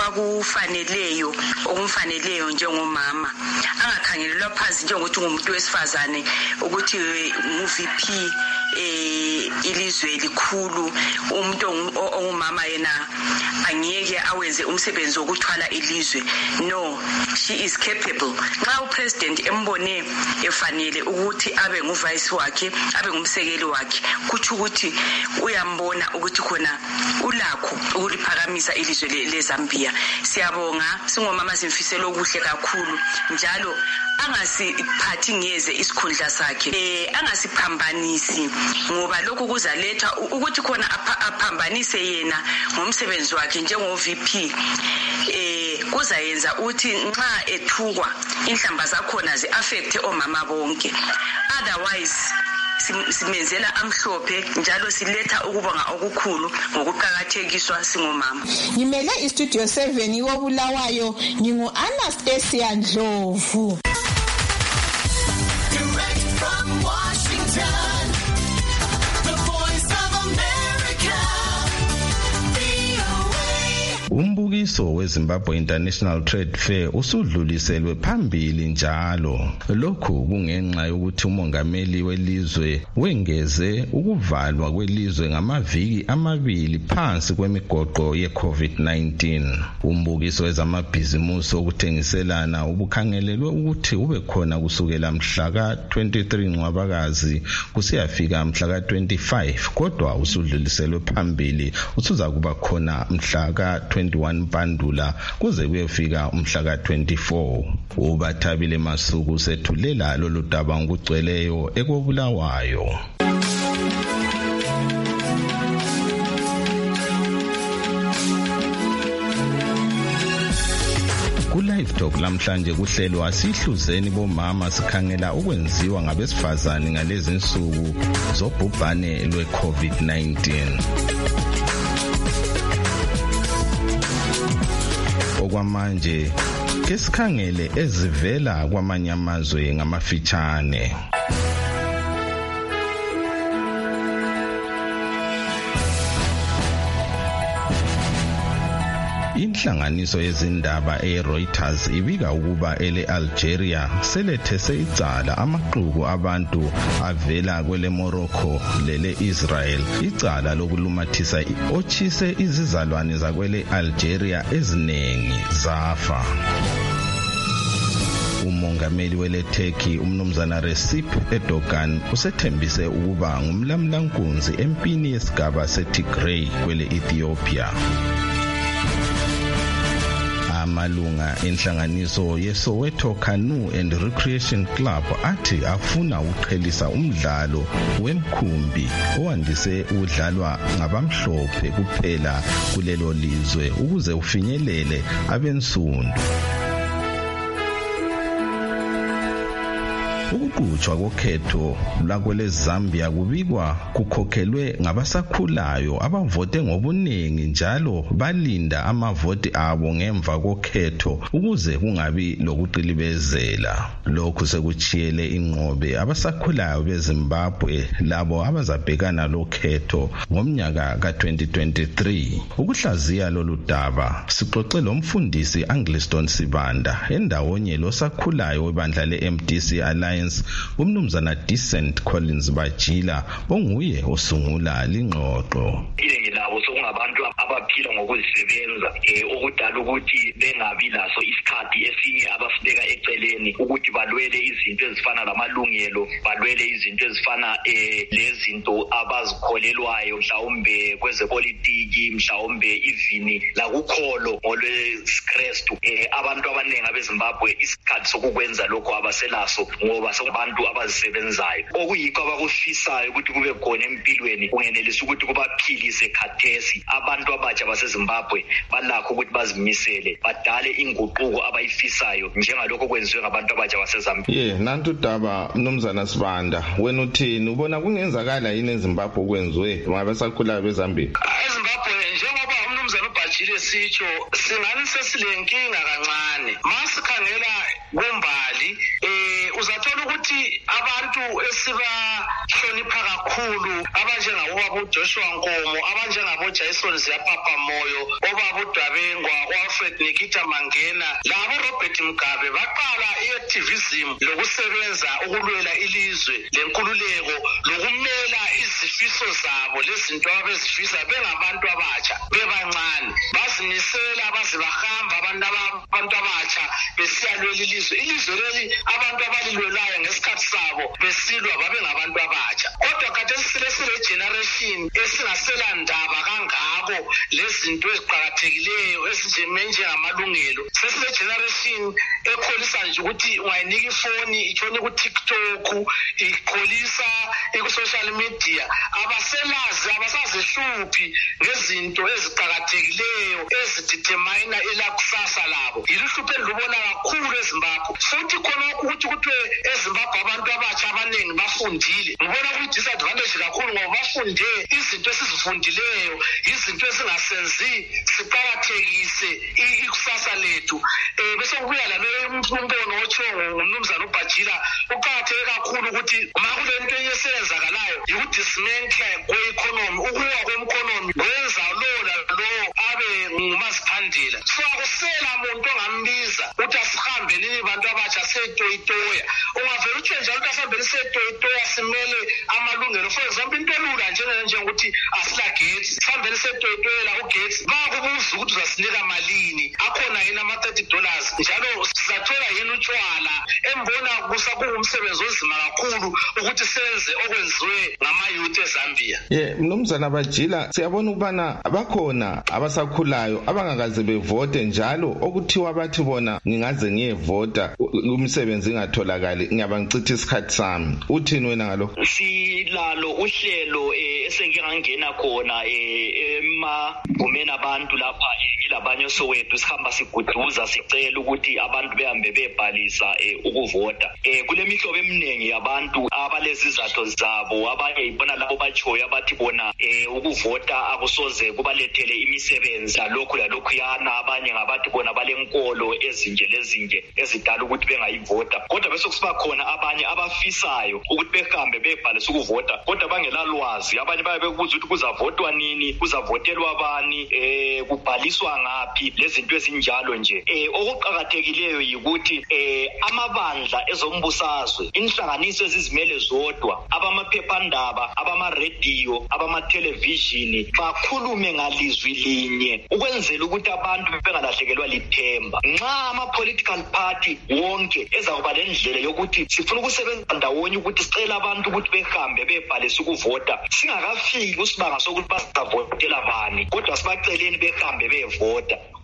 okumfaneleyo njengomama, angakhangelelwa phansi njengokuthi ngumuntu wesifazane ukuthi ngu-VP ilizwe likhulu. Umuntu ongumama yena angeke awenze umsebenzi wokuthwala ilizwe. No, she is capable. Nxa upresident embone efanele ukuthi abe nguvice wakhe, abe ngumsekeli wakhe, kuthi ukuthi uyambona ukuthi khona ulakho ukuliphakamisa ilizwe leZambia. Siyabonga singomama, simfisela okuhle kakhulu njalo angasiphathi ngeze isikhundla sakhe, angasiphambanisi ngoba lokhu kuzaletha ukuthi khona aphambanise yena ngomsebenzi wakhe njengo-VP. Kuzayenza ukuthi nxa ethukwa inhlamba zakhona zi-affecte omama bonke. Otherwise simenzela amhlophe njalo siletha ukubonga okukhulu ngokuqhakathekiswa singomama. Ngimele istudio 7 koBulawayo, ngingu-Anastasia Ndlovu. Umbukiso weZimbabwe International Trade Fair usudluliselwe phambili njalo. Lokhu kungenxa yokuthi umongameli welizwe wengeze ukuvalwa kwelizwe ngamaviki amabili phansi kwemigoqo ye-COVID-19. Umbukiso wezamabhizimusi okuthengiselana ubukhangelelwe ukuthi ube khona kusukela mhla ka-23 Ncwabakazi kusiyafika mhla ka-25, kodwa usudluliselwe phambili usuza kuba khona mhla ka-21 Mpandula kuze kuyefika umhla ka-24. uBathabile Masuku sethulela lolu daba ngokugcweleyo ekoBulawayo. Ku-Live Talk lamhlanje kuhlelwa sihluzeni bomama sikhangela ukwenziwa ngabesifazane ngalezi nsuku zobhubhane lwe-COVID-19. Okwamanje ke sikhangele ezivela kwamanye amazwe ngamafitshane. Inhlanganiso yezindaba eReuters ibika ukuba ele-Algeria selethese icala amaqhubu abantu avela kwele Morocco lele Israel icala lokulumathisa otshise izizalwane zakwele Algeria eziningi zafa. Umongameli wele Turkey umnumzana Recep Erdogan usethembise ukuba ngumlamlankunzi empini yesigaba seTigray kwele Ethiopia. amalunga enhlanganiso yeSoweto Canoe and Recreation Club athi afuna ukuqhelisa umdlalo wemkhumbi owandise ukudlalwa ngabamhlophe kuphela kulelo lizwe ukuze ufinyelele abensundu. Ukuqhutshwa kokhetho lakwele Zambia kubikwa kukhokhelwe ngabasakhulayo abavote ngobuningi njalo balinda amavoti abo ngemva kokhetho ukuze kungabi lokuqilibezela. Lokhu sekuchiyele inqobe abasakhulayo beZimbabwe labo abazabhekana lokhetho ngomnyaka ka2023. Ukuhlaziya lolu daba sixoxe lomfundisi Angliston Sibanda endawonye losakhulayo webandla leMDC Alliance umnumzana Decent Collins Bajila onguye osungula lingxoxo. Iningi labo sokungabantu abaphila ngokuzisebenza okudala ukuthi bengabi laso isikhathi esinye abasibeka eceleni ukuthi balwele izinto ezifana lamalungelo, balwele izinto ezifana lezinto abazikholelwayo mhlawumbe kwezepolitiki, mhlawumbe ivini lakukholo ngolwesikrestu. Abantu abaningi abeZimbabwe isikhathi sokukwenza lokho abaselaso ngoba sokubantu abazisebenzayo okuyikho abakufisayo ukuthi kube khona empilweni kungenelisa ukuthi kubaphilise khathesi. Abantu abatsha baseZimbabwe balakho ukuthi bazimisele badale inguquko abayifisayo njengalokho kwenziwe ngabantu abatsha baseZambia. Nantu daba mnumzana Sibanda, wena uthini ubona kungenzakala yini eZimbabwe okwenziwe ngabasakhulayo beZambia? eZimbabwe njengoba umnumzana uBajile sitsho singani sesilenkinga kancane. Masikhangela kumbali uzathola ukuthi abantu esibahlonipha kakhulu abanjengabo Joshua Nkomo, abanjengabo Jason Ziyapapa Moyo, obaba uDabengwa, Alfred Nikita Mangena, labo Robert Mugabe baqala iactivism lokusebenza ukulwela ilizwe lenkululeko lokumela izifiso zabo lezinto abezifisa bengabantu abatsha bebancane bazimisela baze bahamba abantu abatsha besiyalwela ilizwe leli abantu abalilwelayo ngesikhathi sabo besilwa babe ngabantu abatsha. Kodwa khathesi sile generation esingasela ndaba kangako lezinto eziqhakathekileyo ezinjengamalungelo. Sesile generation ekholisa nje ukuthi ungayinika ifoni itshone ku TikTok, ikholisa ku social media, abaselazi abasazihluphi ngezinto eziqhakathekileyo ezidetermine elakusasa labo. Yiluhlupho elubona kakhulu eZimbabwe. Futhi khona ukuthi eZimbabwe abantu abatsha abaningi bafundile. Ngibona ukuthi disadvantage kakhulu ngoba bafunde izinto esizifundileyo, izinto ezingasenzi siqhakathekise ikusasa lethu. Bese kubuya lalo umbono otshongo ngumnumzana uBajila uqhakatheke kakhulu ukuthi makulento eyesenzakalayo yikudismantle kwe-economy, ukuwa kwe-economy kwenza lo abe ngumaziphandela. So akusela muntu ongambiza ukuthi asihambe nini bantu abatsha setoyitoya. Ungavela utshe njalo ukuthi asihambe setoyitoya simele amalungelo. For example into elula njengokuthi asilagetsi sihambe setoyitoya la ugetsi bakubuza ukuthi uzasinika malini, akhona yini $30 njalo sizathola yini utshwala. Embona kusakuwumsebenzi onzima kakhulu ukuthi senze okwenziwe ngama-youth eZambia. Mnumzana Bajila, siyabona ukubana bakhona abasakhulayo abangakaze bevote njalo okuthiwa bathi bona ngingaze ngiyevota umsebenzi ingatholakali ngiyaba ngichitha isikhathi sami. Uthini wena ngalokho? Silalo uhlelo esengingangena khona emagumeni abantu lapha ngilabanye Soweto sihamba siguduza sicela ukuthi abantu behambe bebhalisa ukuvota. Kule mihlobo eminingi yabantu abalezizathu zabo, abanye ibona labo bachoyo abathi bona ukuvota akusoze kubalethele imisebenzi lokhu yana, abanye ngabathi bona balenkolo ezinje ezidala ukuthi bengayivota. Kodwa bese kusiba khona abanye abafisayo ukuthi behambe bebhalisa ukuvota kodwa bangelalwazi. Abanye bayabe bekubuza ukuthi kuzavotwa nini, kuzavotelwa bani, kubhaliswa ngaphi, lezinto ezinjalo nje. Okuqhakathekileyo yikuthi amabandla ezombusazwe, inhlanganiso ezizimele zodwa, abamaphephandaba, abama-radio, abama-television bakhulume ngalizwi linye ukwenzela ukuthi abantu bengalahlekelwa lithemba. Nxa ama-political party wonke ezakuba lendlela yokuthi sifuna ukusebenza ndawonye ukuthi sicela abantu ukuthi behambe bebhalisa ukuvota singakafiki usibanga sokuthi bazavotela bani, kodwa sibaceleni behambe bevota.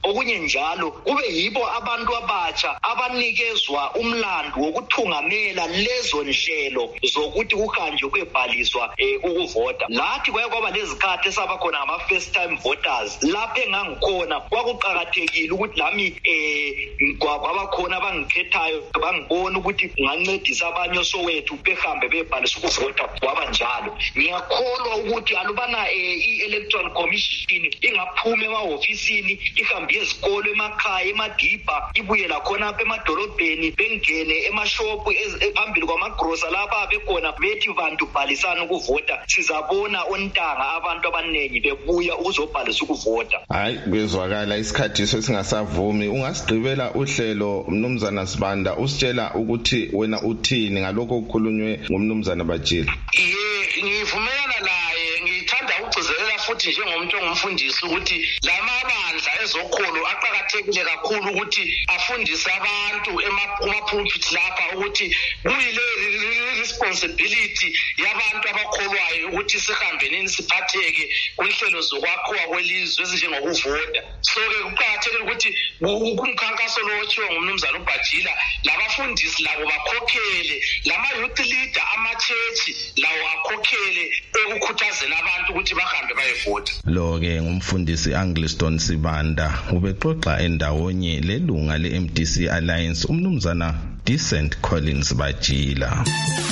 okunye njalo kube yibo abantu abatsha abanikezwa umlando wokuthungamela lezo nhlelo zokuthi kuhanjwe kwebhaliswa ukuvota. Lathi kwaba lezikhathi esabakhona ama-first time voters lapho engangikhona kwakuqakathekile ukuthi lami kwabakhona abangikhethayo bangibona ukuthi ngancedisa abanye osowethu behambe bebhalisa ukuvota kwaba njalo. Ngiyakholwa ukuthi alubana i-Electoral Commission ingaphuma emahofisini ihambe ezikolo emakhaya emadibha ibuye lakhona apha emadolobheni bengene emashopu phambili kwamagrosa lapha bekhona bethi bantu bhalisana ukuvota, sizabona ontanga abantu abaningi bebuya ukuzobhalisa ukuvota. Hayi bezwakala isikhathi sesingasavumi. Ungasigqibela uhlelo Mnumzana Sibanda usitshela ukuthi wena uthini ngalokho okukhulunywe ngumnumzana Bajila? Ngivumelana naye, ngithanda ukugcizelela futhi njengomuntu ongumfundisi ukuthi lamabandla ezokholo aqhakathekile kakhulu ukuthi afundise abantu kuma-pulpit lapha ukuthi kuyile responsibility yabantu abakholwayo ukuthi sihambe nini siphatheke kwinhlelo zokwakhiwa kwelizwe ezinjengokuvota. So-ke kuqakathekile ukuthi kumkhankaso lo otshiwo ngumnumzana uBajila labafundisi labo bakhokhele, lama-youth leader amachechi lawo akhokhele ekukhuthazeni abantu ukuthi bahambe bayevota. Lo-ke ngumfundisi Angliston Sibanda ubexoxa endawonye lelunga le-MDC Alliance umnumzana Decent Collins Bajila.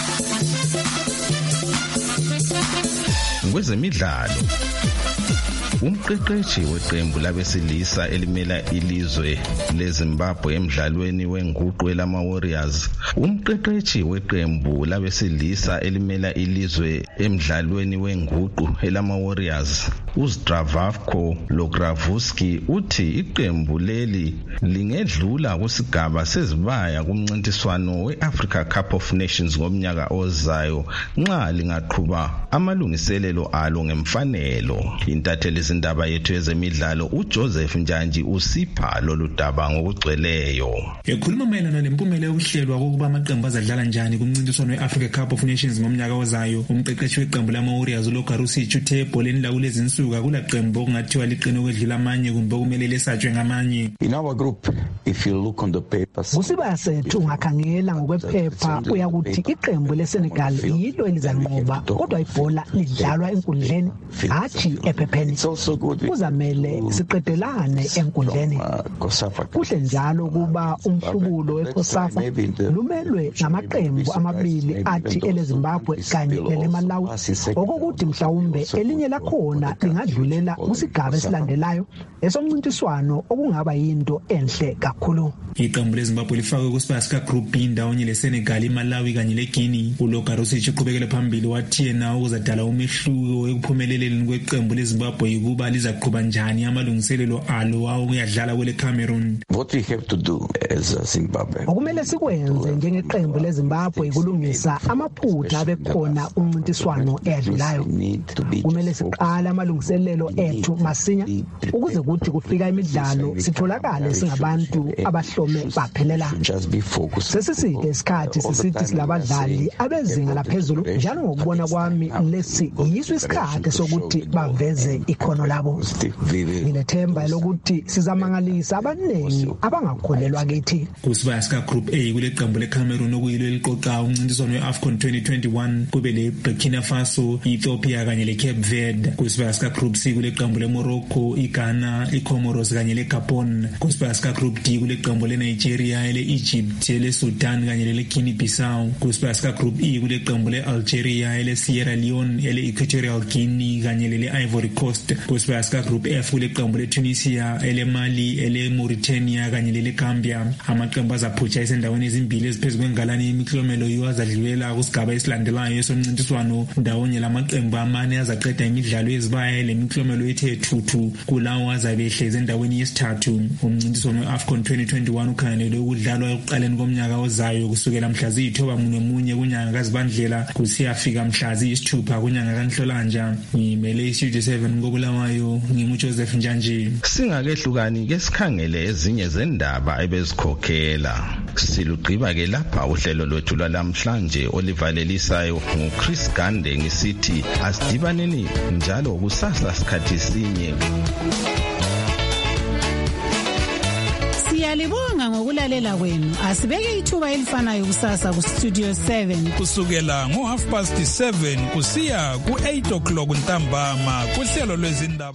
Kwezemidlalo, umqeqeshi weqembu labesilisa elimela ilizwe leZimbabwe emidlalweni wenguqu elama-Warriors. Umqeqeshi weqembu labesilisa elimela ilizwe emidlalweni wenguqu elama-Warriors uZdravko Logravuski uthi iqembu leli lingedlula kusigaba sezibaya kumncintiswano we-Africa Cup of Nations ngomnyaka ozayo nxa lingaqhuba amalungiselelo alo ngemfanelo. Intatheli izindaba yethu ezemidlalo uJoseph Njanji usipha lolu daba ngokugcweleyo. Ekhuluma mayelana nempumela yokuhlelwa kokuba amaqembu azadlala njani kumncintiswano we-Africa Cup of Nations ngomnyaka ozayo, umqeqeshi weqembu lama-Warriors uLogarusic uthe ebholeni lawo lezinsuku kula qembu okungathiwa liqine ukwedlula amanye kumbe okumele lesatshwe ngamanye. In our group, if you look on the papers, kusibaya sethu ungakhangela ngokwephepha uyakuthi iqembu leSenegal yilo elizanqoba, kodwa ibhola lidlalwa enkundleni hathi ephepheni. Kuzamele siqedelane enkundleni. Kuhle njalo kuba umhlubulo weCOSAFA lumelwe ngamaqembu amabili athi eleZimbabwe kanye neleMalawi, okokuthi mhlawumbe elinye lakhona lingadlulela kusigaba esilandelayo esomncintiswano okungaba yinto enhle kakhulu. Iqembu leZimbabwe lifakwe kusibaya sika Group B ndawonye leSenegal, iMalawi kanye leGuinea. uLogarusic uqhubekele phambili wathi yena ukuzadala umehluko ekuphumeleleni kweqembu leZimbabwe ukuba lizaqhuba njani amalungiselelo alo awokuyadlala kwele Cameroon. What we have to do as Zimbabwe, okumele sikwenze njengeqembu leZimbabwe ukulungisa amaphutha abekhona umncintiswano edlulayo. Kumele siqala amalungiselelo ethu masinya ukuze kuthi kufika imidlalo sitholakale singabantu abahlome baphelela. Sesiside isikhathi sisithi silabadlali abezinga laphezulu, njalo ngokubona kwami lesi yiso isikhathi sokuthi baveze ikhono labo. Ngilethemba lokuthi sizamangalisa abaningi abangakholelwa kithi. Kusibaya sika Group A kule qembu leCameroon okuyilo eliqoqa umncintiswano weAFCON 2021 kube le Burkina Faso, Ethiopia kanye leCape Verde. Kusibaya sika Group C kule qembu leMorocco, iGhana, iComoros kanye leGabon. Kusibaya sika Group D kule qembu leNigeria, eleEgypt, leSudan kanye leGuinea Bissau. Kusibaya sika Group E kule qembu leAlgeria, eleSierra Leone, eleEquatorial Guinea kanye leIvory Coast. Kusibaya sika Group F kule qembu leTunisia, eleMali, eleMauritania kanye leGambia. Amaqembu azaphutsha esendaweni ezimbili eziphezu kwengalani yemiklomelo yiwazadlulela kusigaba esilandelayo esomncintiswano ndawonye lamaqembu amane azaqeda imidlalo ezibaya lemiklomelo ethe thuthu kulawo azabe ehleze endaweni yesithathu. Umncintiswano weAFCON 2021 ukhangelelwe ukudlalwa ekuqaleni komnyaka ozayo kusukela mhla ziyithoba-1 kunyanga kaZibandlela kusiyafika mhla ziyisithupha kunyanga kaNhlolanja. Ngimele iStudio 7 koBulawayo, nginguJoseph Njanji. Singakehlukani ke sikhangele ezinye zendaba ebezikhokhela. Silugqiba-ke lapha uhlelo lwethu lwalamhlanje olivalelisayo nguChris Gande ngisithi asidibaneni njalo kusasa sikhathi sinye. Siyalibonga ngokulalela kwenu. Asibeke ithuba elifanayo kusasa ku Studio 7 kusukela ngo 7:30 kusiya ku 8 o'clock ntambama kuhlelo lwezindaba.